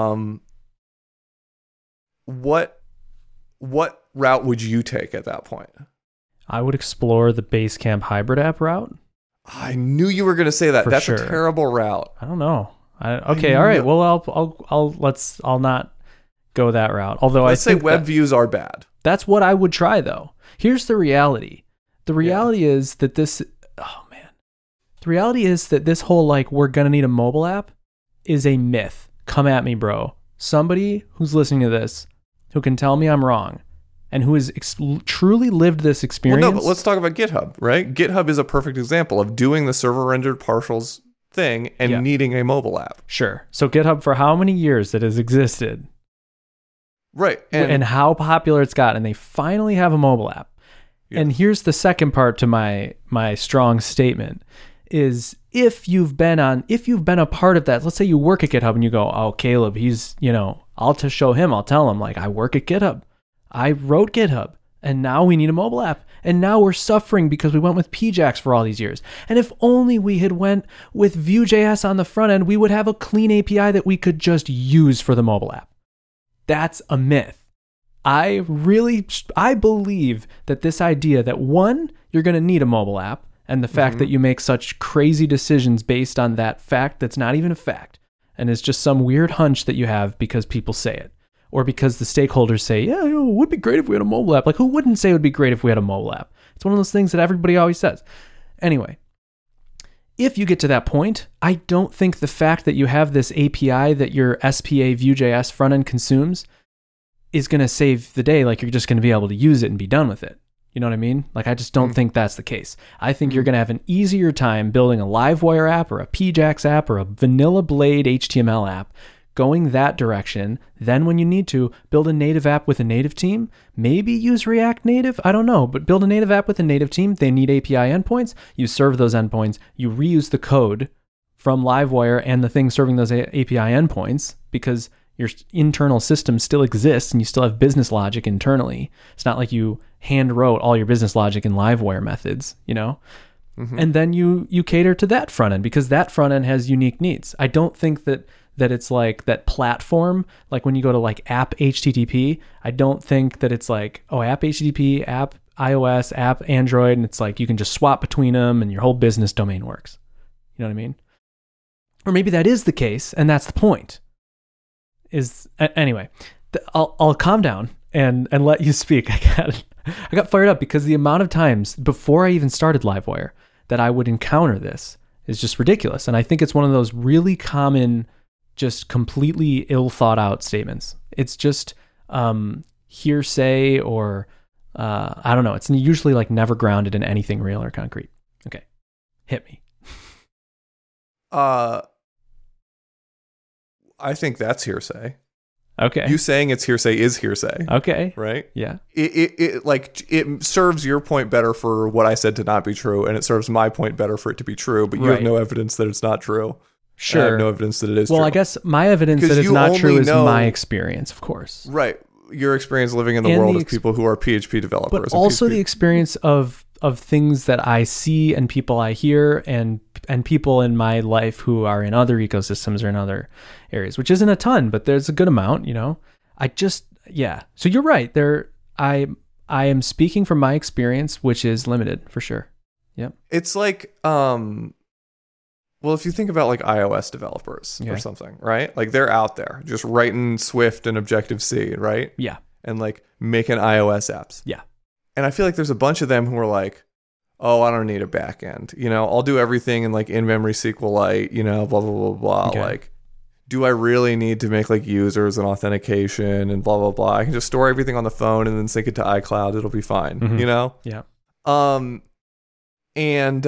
[SPEAKER 2] What route would you take at that point?
[SPEAKER 1] I would explore the Basecamp hybrid app route.
[SPEAKER 2] I knew you were going to say that. That's a terrible route.
[SPEAKER 1] I don't know. Okay, all right. Well, I'll not go that route. Although
[SPEAKER 2] let's say web views are bad.
[SPEAKER 1] That's what I would try though. Here's the reality. The reality is that this whole like we're going to need a mobile app is a myth. Come at me, bro. Somebody who's listening to this who can tell me I'm wrong and who has truly lived this experience.
[SPEAKER 2] Well, no, but let's talk about GitHub, right? GitHub is a perfect example of doing the server rendered partials thing and needing a mobile app.
[SPEAKER 1] Sure. So GitHub, for how many years it has existed,
[SPEAKER 2] right,
[SPEAKER 1] and how popular it's got, and they finally have a mobile app. Yeah. And here's the second part to my strong statement is if you've been a part of that, let's say you work at GitHub and you go, oh, Caleb, he's, you know, I'll just show him, I'll tell him like I work at GitHub. I wrote GitHub and now we need a mobile app. And now we're suffering because we went with PJAX for all these years. And if only we had went with Vue.js on the front end, we would have a clean API that we could just use for the mobile app. That's a myth. I believe that this idea that one, you're going to need a mobile app, and the fact that you make such crazy decisions based on that fact that's not even a fact, and it's just some weird hunch that you have because people say it, or because the stakeholders say, yeah, you know, it would be great if we had a mobile app. Like, who wouldn't say it would be great if we had a mobile app? It's one of those things that everybody always says. Anyway, if you get to that point, I don't think the fact that you have this API that your SPA Vue.js frontend consumes is going to save the day. Like, you're just going to be able to use it and be done with it. You know what I mean? Like, I just don't think that's the case. I think you're going to have an easier time building a Livewire app or a PJAX app or a Vanilla Blade HTML app, going that direction. Then when you need to, build a native app with a native team, maybe use React Native. I don't know, but build a native app with a native team. They need API endpoints. You serve those endpoints. You reuse the code from Livewire and the thing serving those API endpoints, because your internal system still exists and you still have business logic internally. It's not like you hand wrote all your business logic in Livewire methods, you know? And then you cater to that front end, because that front end has unique needs. I don't think that it's like that platform, like when you go to like app HTTP, I don't think that it's like, oh, app HTTP, app iOS, app Android, and it's like you can just swap between them and your whole business domain works. You know what I mean? Or maybe that is the case and that's the point. Anyway, I'll calm down and let you speak. I got fired up because the amount of times before I even started Livewire that I would encounter this is just ridiculous. And I think it's one of those really common, just completely ill thought out statements. It's just hearsay, or I don't know. It's usually like never grounded in anything real or concrete. Okay, hit me.
[SPEAKER 2] I think that's hearsay.
[SPEAKER 1] Okay.
[SPEAKER 2] You saying it's hearsay is hearsay.
[SPEAKER 1] Okay.
[SPEAKER 2] Right?
[SPEAKER 1] Yeah.
[SPEAKER 2] It serves your point better for what I said to not be true, and it serves my point better for it to be true, but you have no evidence that it's not true.
[SPEAKER 1] Sure.
[SPEAKER 2] I have no evidence that it is true.
[SPEAKER 1] Well, I guess my evidence that it's not true is my experience, of course.
[SPEAKER 2] Right. Your experience living in the world of people who are PHP developers.
[SPEAKER 1] But also the experience of things that I see and people I hear and people in my life who are in other ecosystems or in other areas, which isn't a ton, but there's a good amount, you know. So you're right. I am speaking from my experience, which is limited for sure. Yep.
[SPEAKER 2] It's like well, if you think about like iOS developers or something, right? Like they're out there just writing Swift and Objective-C, right?
[SPEAKER 1] Yeah.
[SPEAKER 2] And like making iOS apps.
[SPEAKER 1] Yeah.
[SPEAKER 2] And I feel like there's a bunch of them who are like, oh, I don't need a backend. You know, I'll do everything in like in-memory SQLite, you know, blah, blah, blah, blah.
[SPEAKER 1] Okay.
[SPEAKER 2] Like, do I really need to make like users and authentication and blah, blah, blah? I can just store everything on the phone and then sync it to iCloud. It'll be fine, you know?
[SPEAKER 1] Yeah.
[SPEAKER 2] And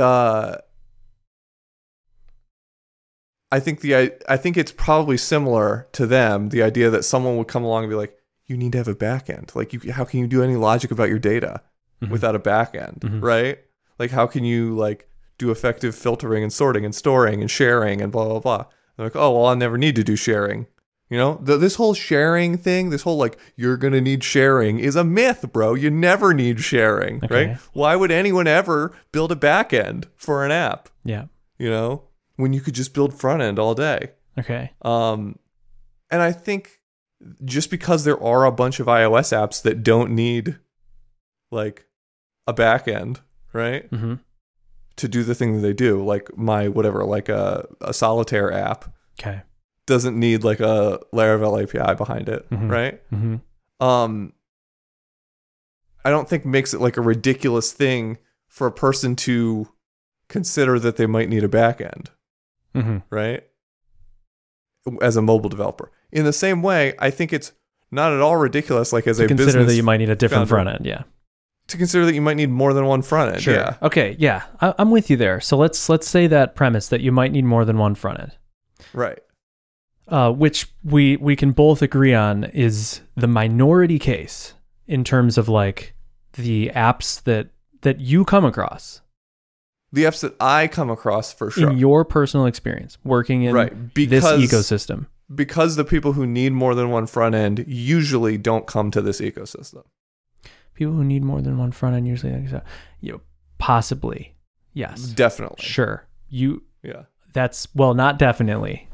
[SPEAKER 2] I think it's probably similar to them, the idea that someone would come along and be like, you need to have a backend. Like, how can you do any logic about your data without a backend, right? Like, how can you like do effective filtering and sorting and storing and sharing and blah, blah, blah. They're like, oh, well, I'll never need to do sharing. You know, this whole sharing thing, this whole like, you're going to need sharing is a myth, bro. You never need sharing, right? Why would anyone ever build a backend for an app?
[SPEAKER 1] Yeah.
[SPEAKER 2] You know, when you could just build front end all day.
[SPEAKER 1] Okay.
[SPEAKER 2] And I think just because there are a bunch of iOS apps that don't need like a back end, right? To do the thing that they do, like like a solitaire app.
[SPEAKER 1] Okay.
[SPEAKER 2] Doesn't need like a Laravel API behind it, right? I don't think makes it like a ridiculous thing for a person to consider that they might need a back end, right? As a mobile developer. In the same way, I think it's not at all ridiculous, like as a business, to
[SPEAKER 1] consider that you might need a different front end, yeah.
[SPEAKER 2] To consider that you might need more than one front end,
[SPEAKER 1] sure.
[SPEAKER 2] yeah.
[SPEAKER 1] Okay, yeah, I'm with you there. So let's say that premise that you might need more than one front end,
[SPEAKER 2] right?
[SPEAKER 1] Which we can both agree on is the minority case in terms of like the apps that you come across.
[SPEAKER 2] The apps that I come across, for sure.
[SPEAKER 1] In your personal experience, working in this ecosystem.
[SPEAKER 2] Because the people who need more than one front end usually don't come to this ecosystem.
[SPEAKER 1] People who need more than one front end usually, possibly. Yes.
[SPEAKER 2] Definitely.
[SPEAKER 1] Sure.
[SPEAKER 2] Yeah.
[SPEAKER 1] Not definitely.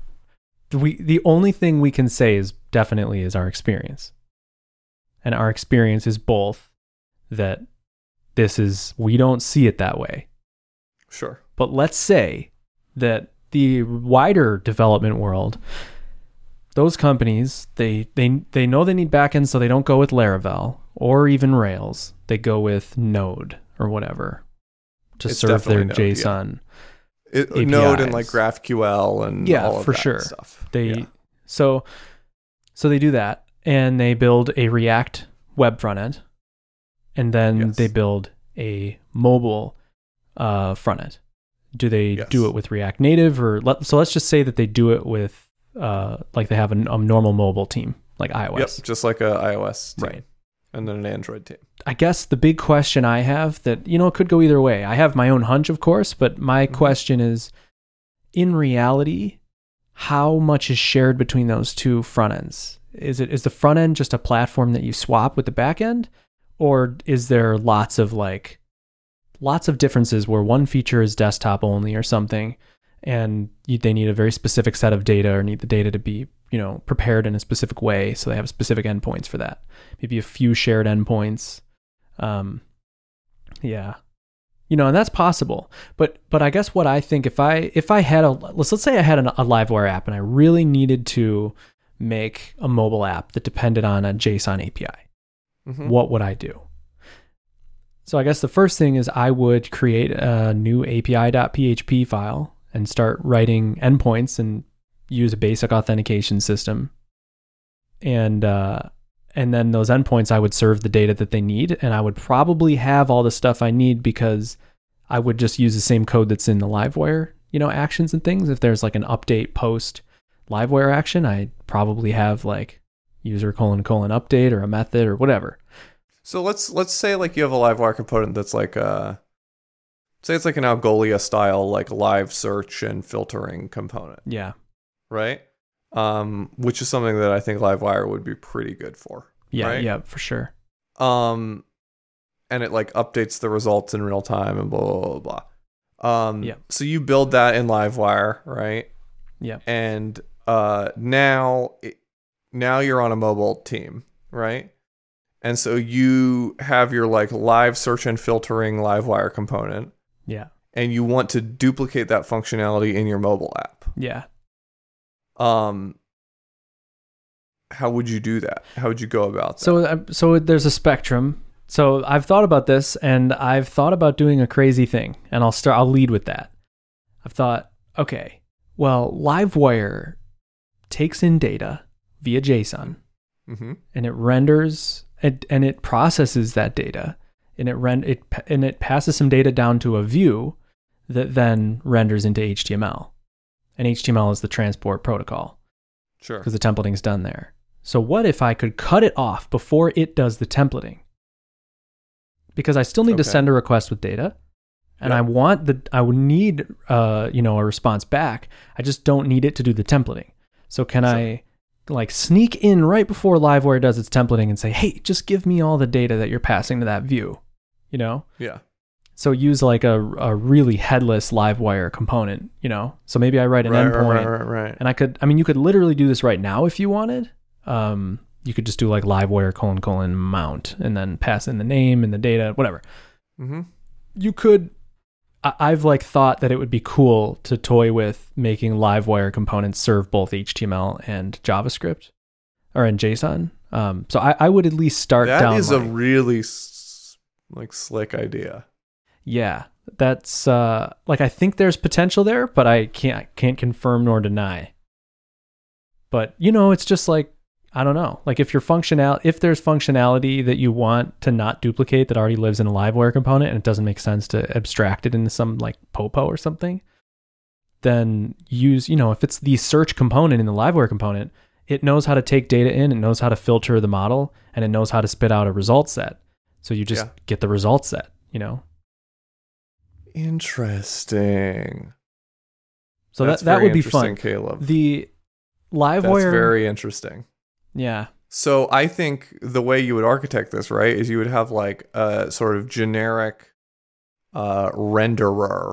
[SPEAKER 1] The only thing we can say is definitely is our experience. And our experience is both that we don't see it that way.
[SPEAKER 2] Sure.
[SPEAKER 1] But let's say that the wider development world, those companies, they know they need backends, so they don't go with Laravel or even Rails. They go with Node or whatever to serve their Node, JSON.
[SPEAKER 2] Yeah. Node and like GraphQL and all of that
[SPEAKER 1] sure.
[SPEAKER 2] stuff.
[SPEAKER 1] So they do that, and they build a React web front end, and then
[SPEAKER 2] Yes.
[SPEAKER 1] they build a mobile front end. Do they
[SPEAKER 2] Yes.
[SPEAKER 1] do it with React Native, or so let's just say that they do it with like they have a normal mobile team like iOS.
[SPEAKER 2] Yep, just like a iOS team.
[SPEAKER 1] Right.
[SPEAKER 2] And then an Android team.
[SPEAKER 1] I guess the big question I have that, it could go either way. I have my own hunch, of course, but my question is, in reality, how much is shared between those two front ends? Is the front end just a platform that you swap with the back end, or is there lots of differences where one feature is desktop only or something, and they need a very specific set of data or need the data to be prepared in a specific way, so they have specific endpoints for that. Maybe a few shared endpoints. Yeah. And that's possible. But I guess what I think, if I had let's say I had a Livewire app and I really needed to make a mobile app that depended on a JSON API, what would I do? So I guess the first thing is I would create a new API.php file and start writing endpoints and use a basic authentication system. And then those endpoints, I would serve the data that they need, and I would probably have all the stuff I need because I would just use the same code that's in the Livewire, actions and things. If there's like an update post Livewire action, I probably have like user : update or a method or whatever.
[SPEAKER 2] So let's say like you have a Livewire component that's like say it's like an Algolia style like live search and filtering component.
[SPEAKER 1] Yeah.
[SPEAKER 2] Right? Which is something that I think Livewire would be pretty good for.
[SPEAKER 1] Yeah,
[SPEAKER 2] right?
[SPEAKER 1] yeah, for sure.
[SPEAKER 2] And it like updates the results in real time and blah blah blah blah.
[SPEAKER 1] Yeah.
[SPEAKER 2] So you build that in Livewire, right?
[SPEAKER 1] Yeah.
[SPEAKER 2] And now you're on a mobile team, right? And so you have your like live search and filtering Livewire component.
[SPEAKER 1] Yeah.
[SPEAKER 2] And you want to duplicate that functionality in your mobile app.
[SPEAKER 1] Yeah.
[SPEAKER 2] How would you do that? How would you go about that?
[SPEAKER 1] So there's a spectrum. So I've thought about this, and I've thought about doing a crazy thing, and I'll lead with that. I've thought, okay, well, Livewire takes in data via JSON, and it renders and it processes that data, and it passes some data down to a view that then renders into HTML. And HTML is the transport protocol.
[SPEAKER 2] Sure.
[SPEAKER 1] Because the templating is done there. So what if I could cut it off before it does the templating? Because I still need to send a request with data, and I would need a response back. I just don't need it to do the templating. So can I like sneak in right before Livewire does its templating and say, hey, just give me all the data that you're passing to that view,
[SPEAKER 2] Yeah.
[SPEAKER 1] So use like a really headless Livewire component, So maybe I write an endpoint,
[SPEAKER 2] right.
[SPEAKER 1] and you could literally do this right now if you wanted. You could just do like Livewire : mount and then pass in the name and the data, whatever. You could. I've like thought that it would be cool to toy with making Livewire components serve both HTML and JavaScript, or in JSON. So I would at least start down.
[SPEAKER 2] That is a really like slick idea.
[SPEAKER 1] Yeah, that's like I think there's potential there, but I can't confirm nor deny. But it's just like, I don't know. Like if there's functionality that you want to not duplicate that already lives in a Livewire component and it doesn't make sense to abstract it into some like popo or something, then use, if it's the search component in the Livewire component, it knows how to take data in, it knows how to filter the model, and it knows how to spit out a result set. So you just get the result set,
[SPEAKER 2] Interesting.
[SPEAKER 1] So that would be fun.
[SPEAKER 2] Caleb.
[SPEAKER 1] The Livewire.
[SPEAKER 2] That's very interesting.
[SPEAKER 1] Yeah.
[SPEAKER 2] So I think the way you would architect this, right, is you would have like a sort of generic renderer,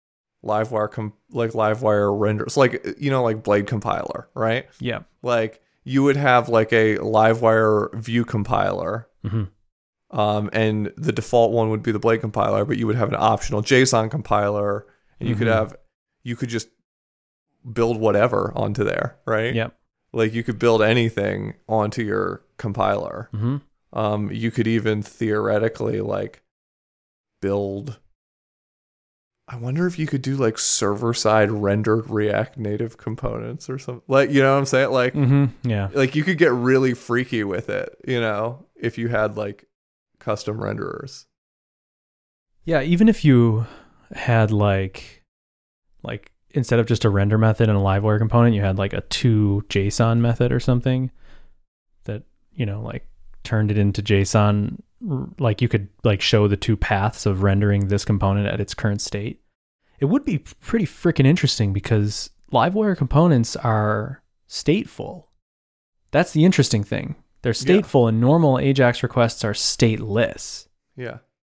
[SPEAKER 2] Livewire renders, like like Blade compiler, right?
[SPEAKER 1] Yeah.
[SPEAKER 2] Like you would have like a Livewire view compiler. And the default one would be the Blade compiler, but you would have an optional JSON compiler, and you could just build whatever onto there, right?
[SPEAKER 1] Yep.
[SPEAKER 2] Like you could build anything onto your compiler. You could even theoretically like build. I wonder if you could do like server-side rendered React Native components or something. Like, you know what I'm saying? Like,
[SPEAKER 1] yeah.
[SPEAKER 2] Like you could get really freaky with it, if you had like custom renderers.
[SPEAKER 1] Yeah, even if you had like instead of just a render method and a Livewire component, you had like a to JSON method or something that, like turned it into JSON, like you could like show the two paths of rendering this component at its current state. It would be pretty freaking interesting because Livewire components are stateful. That's the interesting thing. They're stateful, and normal AJAX requests are stateless.
[SPEAKER 2] Yeah.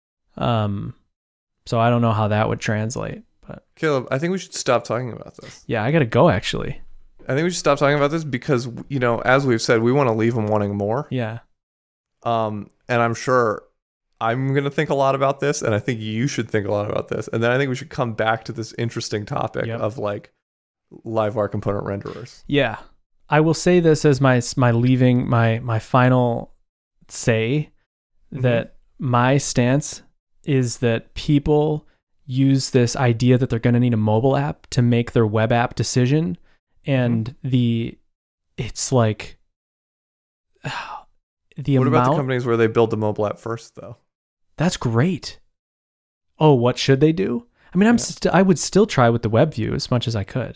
[SPEAKER 1] So I don't know how that would translate, but
[SPEAKER 2] Caleb, I think we should stop talking about this.
[SPEAKER 1] yeah, I gotta go actually.
[SPEAKER 2] I think we should stop talking about this because, as we've said, we want to leave them wanting more.
[SPEAKER 1] Yeah.
[SPEAKER 2] And I'm sure I'm going to think a lot about this, and I think you should think a lot about this. And then I think we should come back to this interesting topic of like Livewire component renderers.
[SPEAKER 1] Yeah. I will say this as my leaving, my final say, that my stance is that people use this idea that they're going to need a mobile app to make their web app decision. And it's like
[SPEAKER 2] What about the companies where they build the mobile app first, though?
[SPEAKER 1] That's great. Oh, what should they do? I mean, I would still try with the web view as much as I could.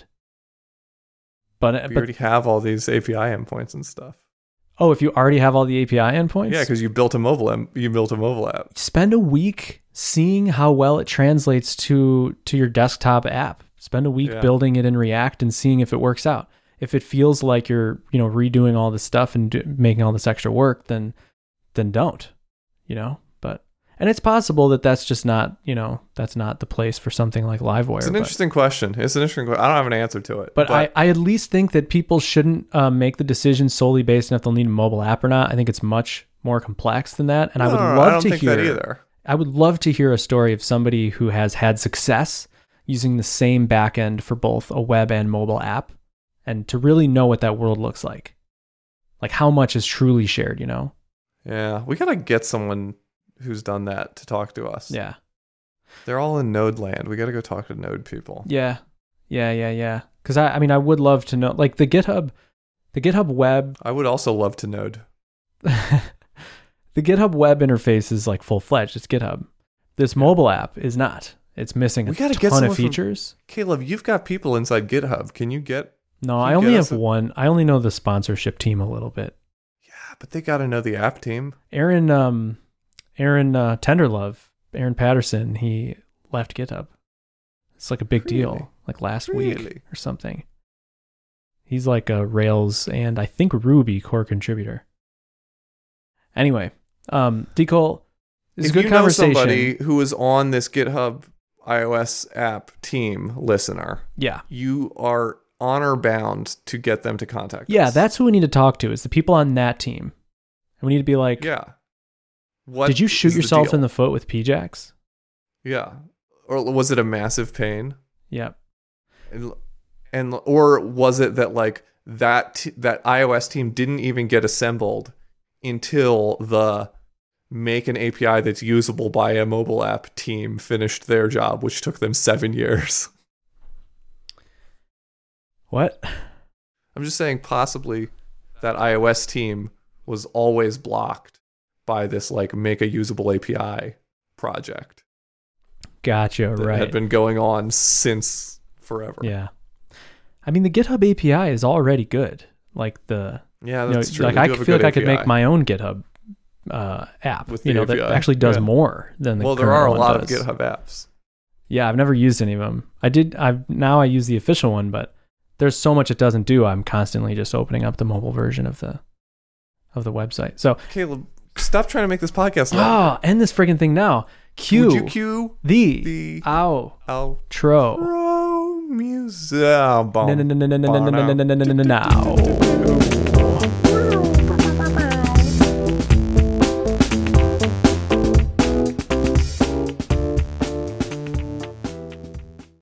[SPEAKER 1] But
[SPEAKER 2] you already have all these API endpoints and stuff.
[SPEAKER 1] Oh, if you already have all the API endpoints?
[SPEAKER 2] Yeah, because you built a mobile app.
[SPEAKER 1] Spend a week seeing how well it translates to your desktop app. Spend a week building it in React and seeing if it works out. If it feels like you're, redoing all this stuff and making all this extra work, then don't, and it's possible that that's just not, that's not the place for something like Livewire.
[SPEAKER 2] It's an interesting question. I don't have an answer to it.
[SPEAKER 1] But I at least think that people shouldn't make the decision solely based on if they'll need a mobile app or not. I think it's much more complex than that. And I don't think that either. I would love to hear a story of somebody who has had success using the same backend for both a web and mobile app, and to really know what that world looks like how much is truly shared,
[SPEAKER 2] Yeah, we got to get someone who's done that to talk to us.
[SPEAKER 1] Yeah.
[SPEAKER 2] They're all in Node land. We got to go talk to Node people.
[SPEAKER 1] Yeah. Because I would love to know, like the GitHub web.
[SPEAKER 2] I would also love to Node.
[SPEAKER 1] The GitHub web interface is like full-fledged. It's GitHub. This mobile app is not. It's missing a ton of features.
[SPEAKER 2] Caleb, you've got people inside GitHub. Can you get...
[SPEAKER 1] No, I only have one. I only know the sponsorship team a little bit.
[SPEAKER 2] Yeah, but they got to know the app team.
[SPEAKER 1] Aaron Tenderlove, Aaron Patterson, he left GitHub. It's like a big deal, like last week or something. He's like a Rails and I think Ruby core contributor. Anyway, Decole, this is a good conversation.
[SPEAKER 2] If you know somebody who is on this GitHub iOS app team listener, you are honor bound to get them to contact us.
[SPEAKER 1] Yeah, that's who we need to talk to, is the people on that team. And we need to be like, what did you shoot yourself in the foot with PJAX?
[SPEAKER 2] Yeah. Or was it a massive pain?
[SPEAKER 1] Yeah.
[SPEAKER 2] And or was it that like that iOS team didn't even get assembled until the make an API that's usable by a mobile app team finished their job, which took them 7 years?
[SPEAKER 1] What?
[SPEAKER 2] I'm just saying possibly that iOS team was always blocked by this like make a usable API project.
[SPEAKER 1] Gotcha,
[SPEAKER 2] that
[SPEAKER 1] right.
[SPEAKER 2] had been going on since forever.
[SPEAKER 1] Yeah. I mean, the GitHub API is already good. Like
[SPEAKER 2] that's true.
[SPEAKER 1] Like I feel like I could make my own GitHub app
[SPEAKER 2] with the
[SPEAKER 1] API. That actually does more than the current one.
[SPEAKER 2] Well, there are a lot
[SPEAKER 1] does.
[SPEAKER 2] of GitHub apps.
[SPEAKER 1] Yeah, I've never used any of them. Now I use the official one, but there's so much it doesn't do. I'm constantly just opening up the mobile version of the website. So
[SPEAKER 2] Caleb, stop trying to make this podcast
[SPEAKER 1] longer. End this friggin' thing now.
[SPEAKER 2] Would you cue
[SPEAKER 1] the outro
[SPEAKER 2] music?
[SPEAKER 1] Now.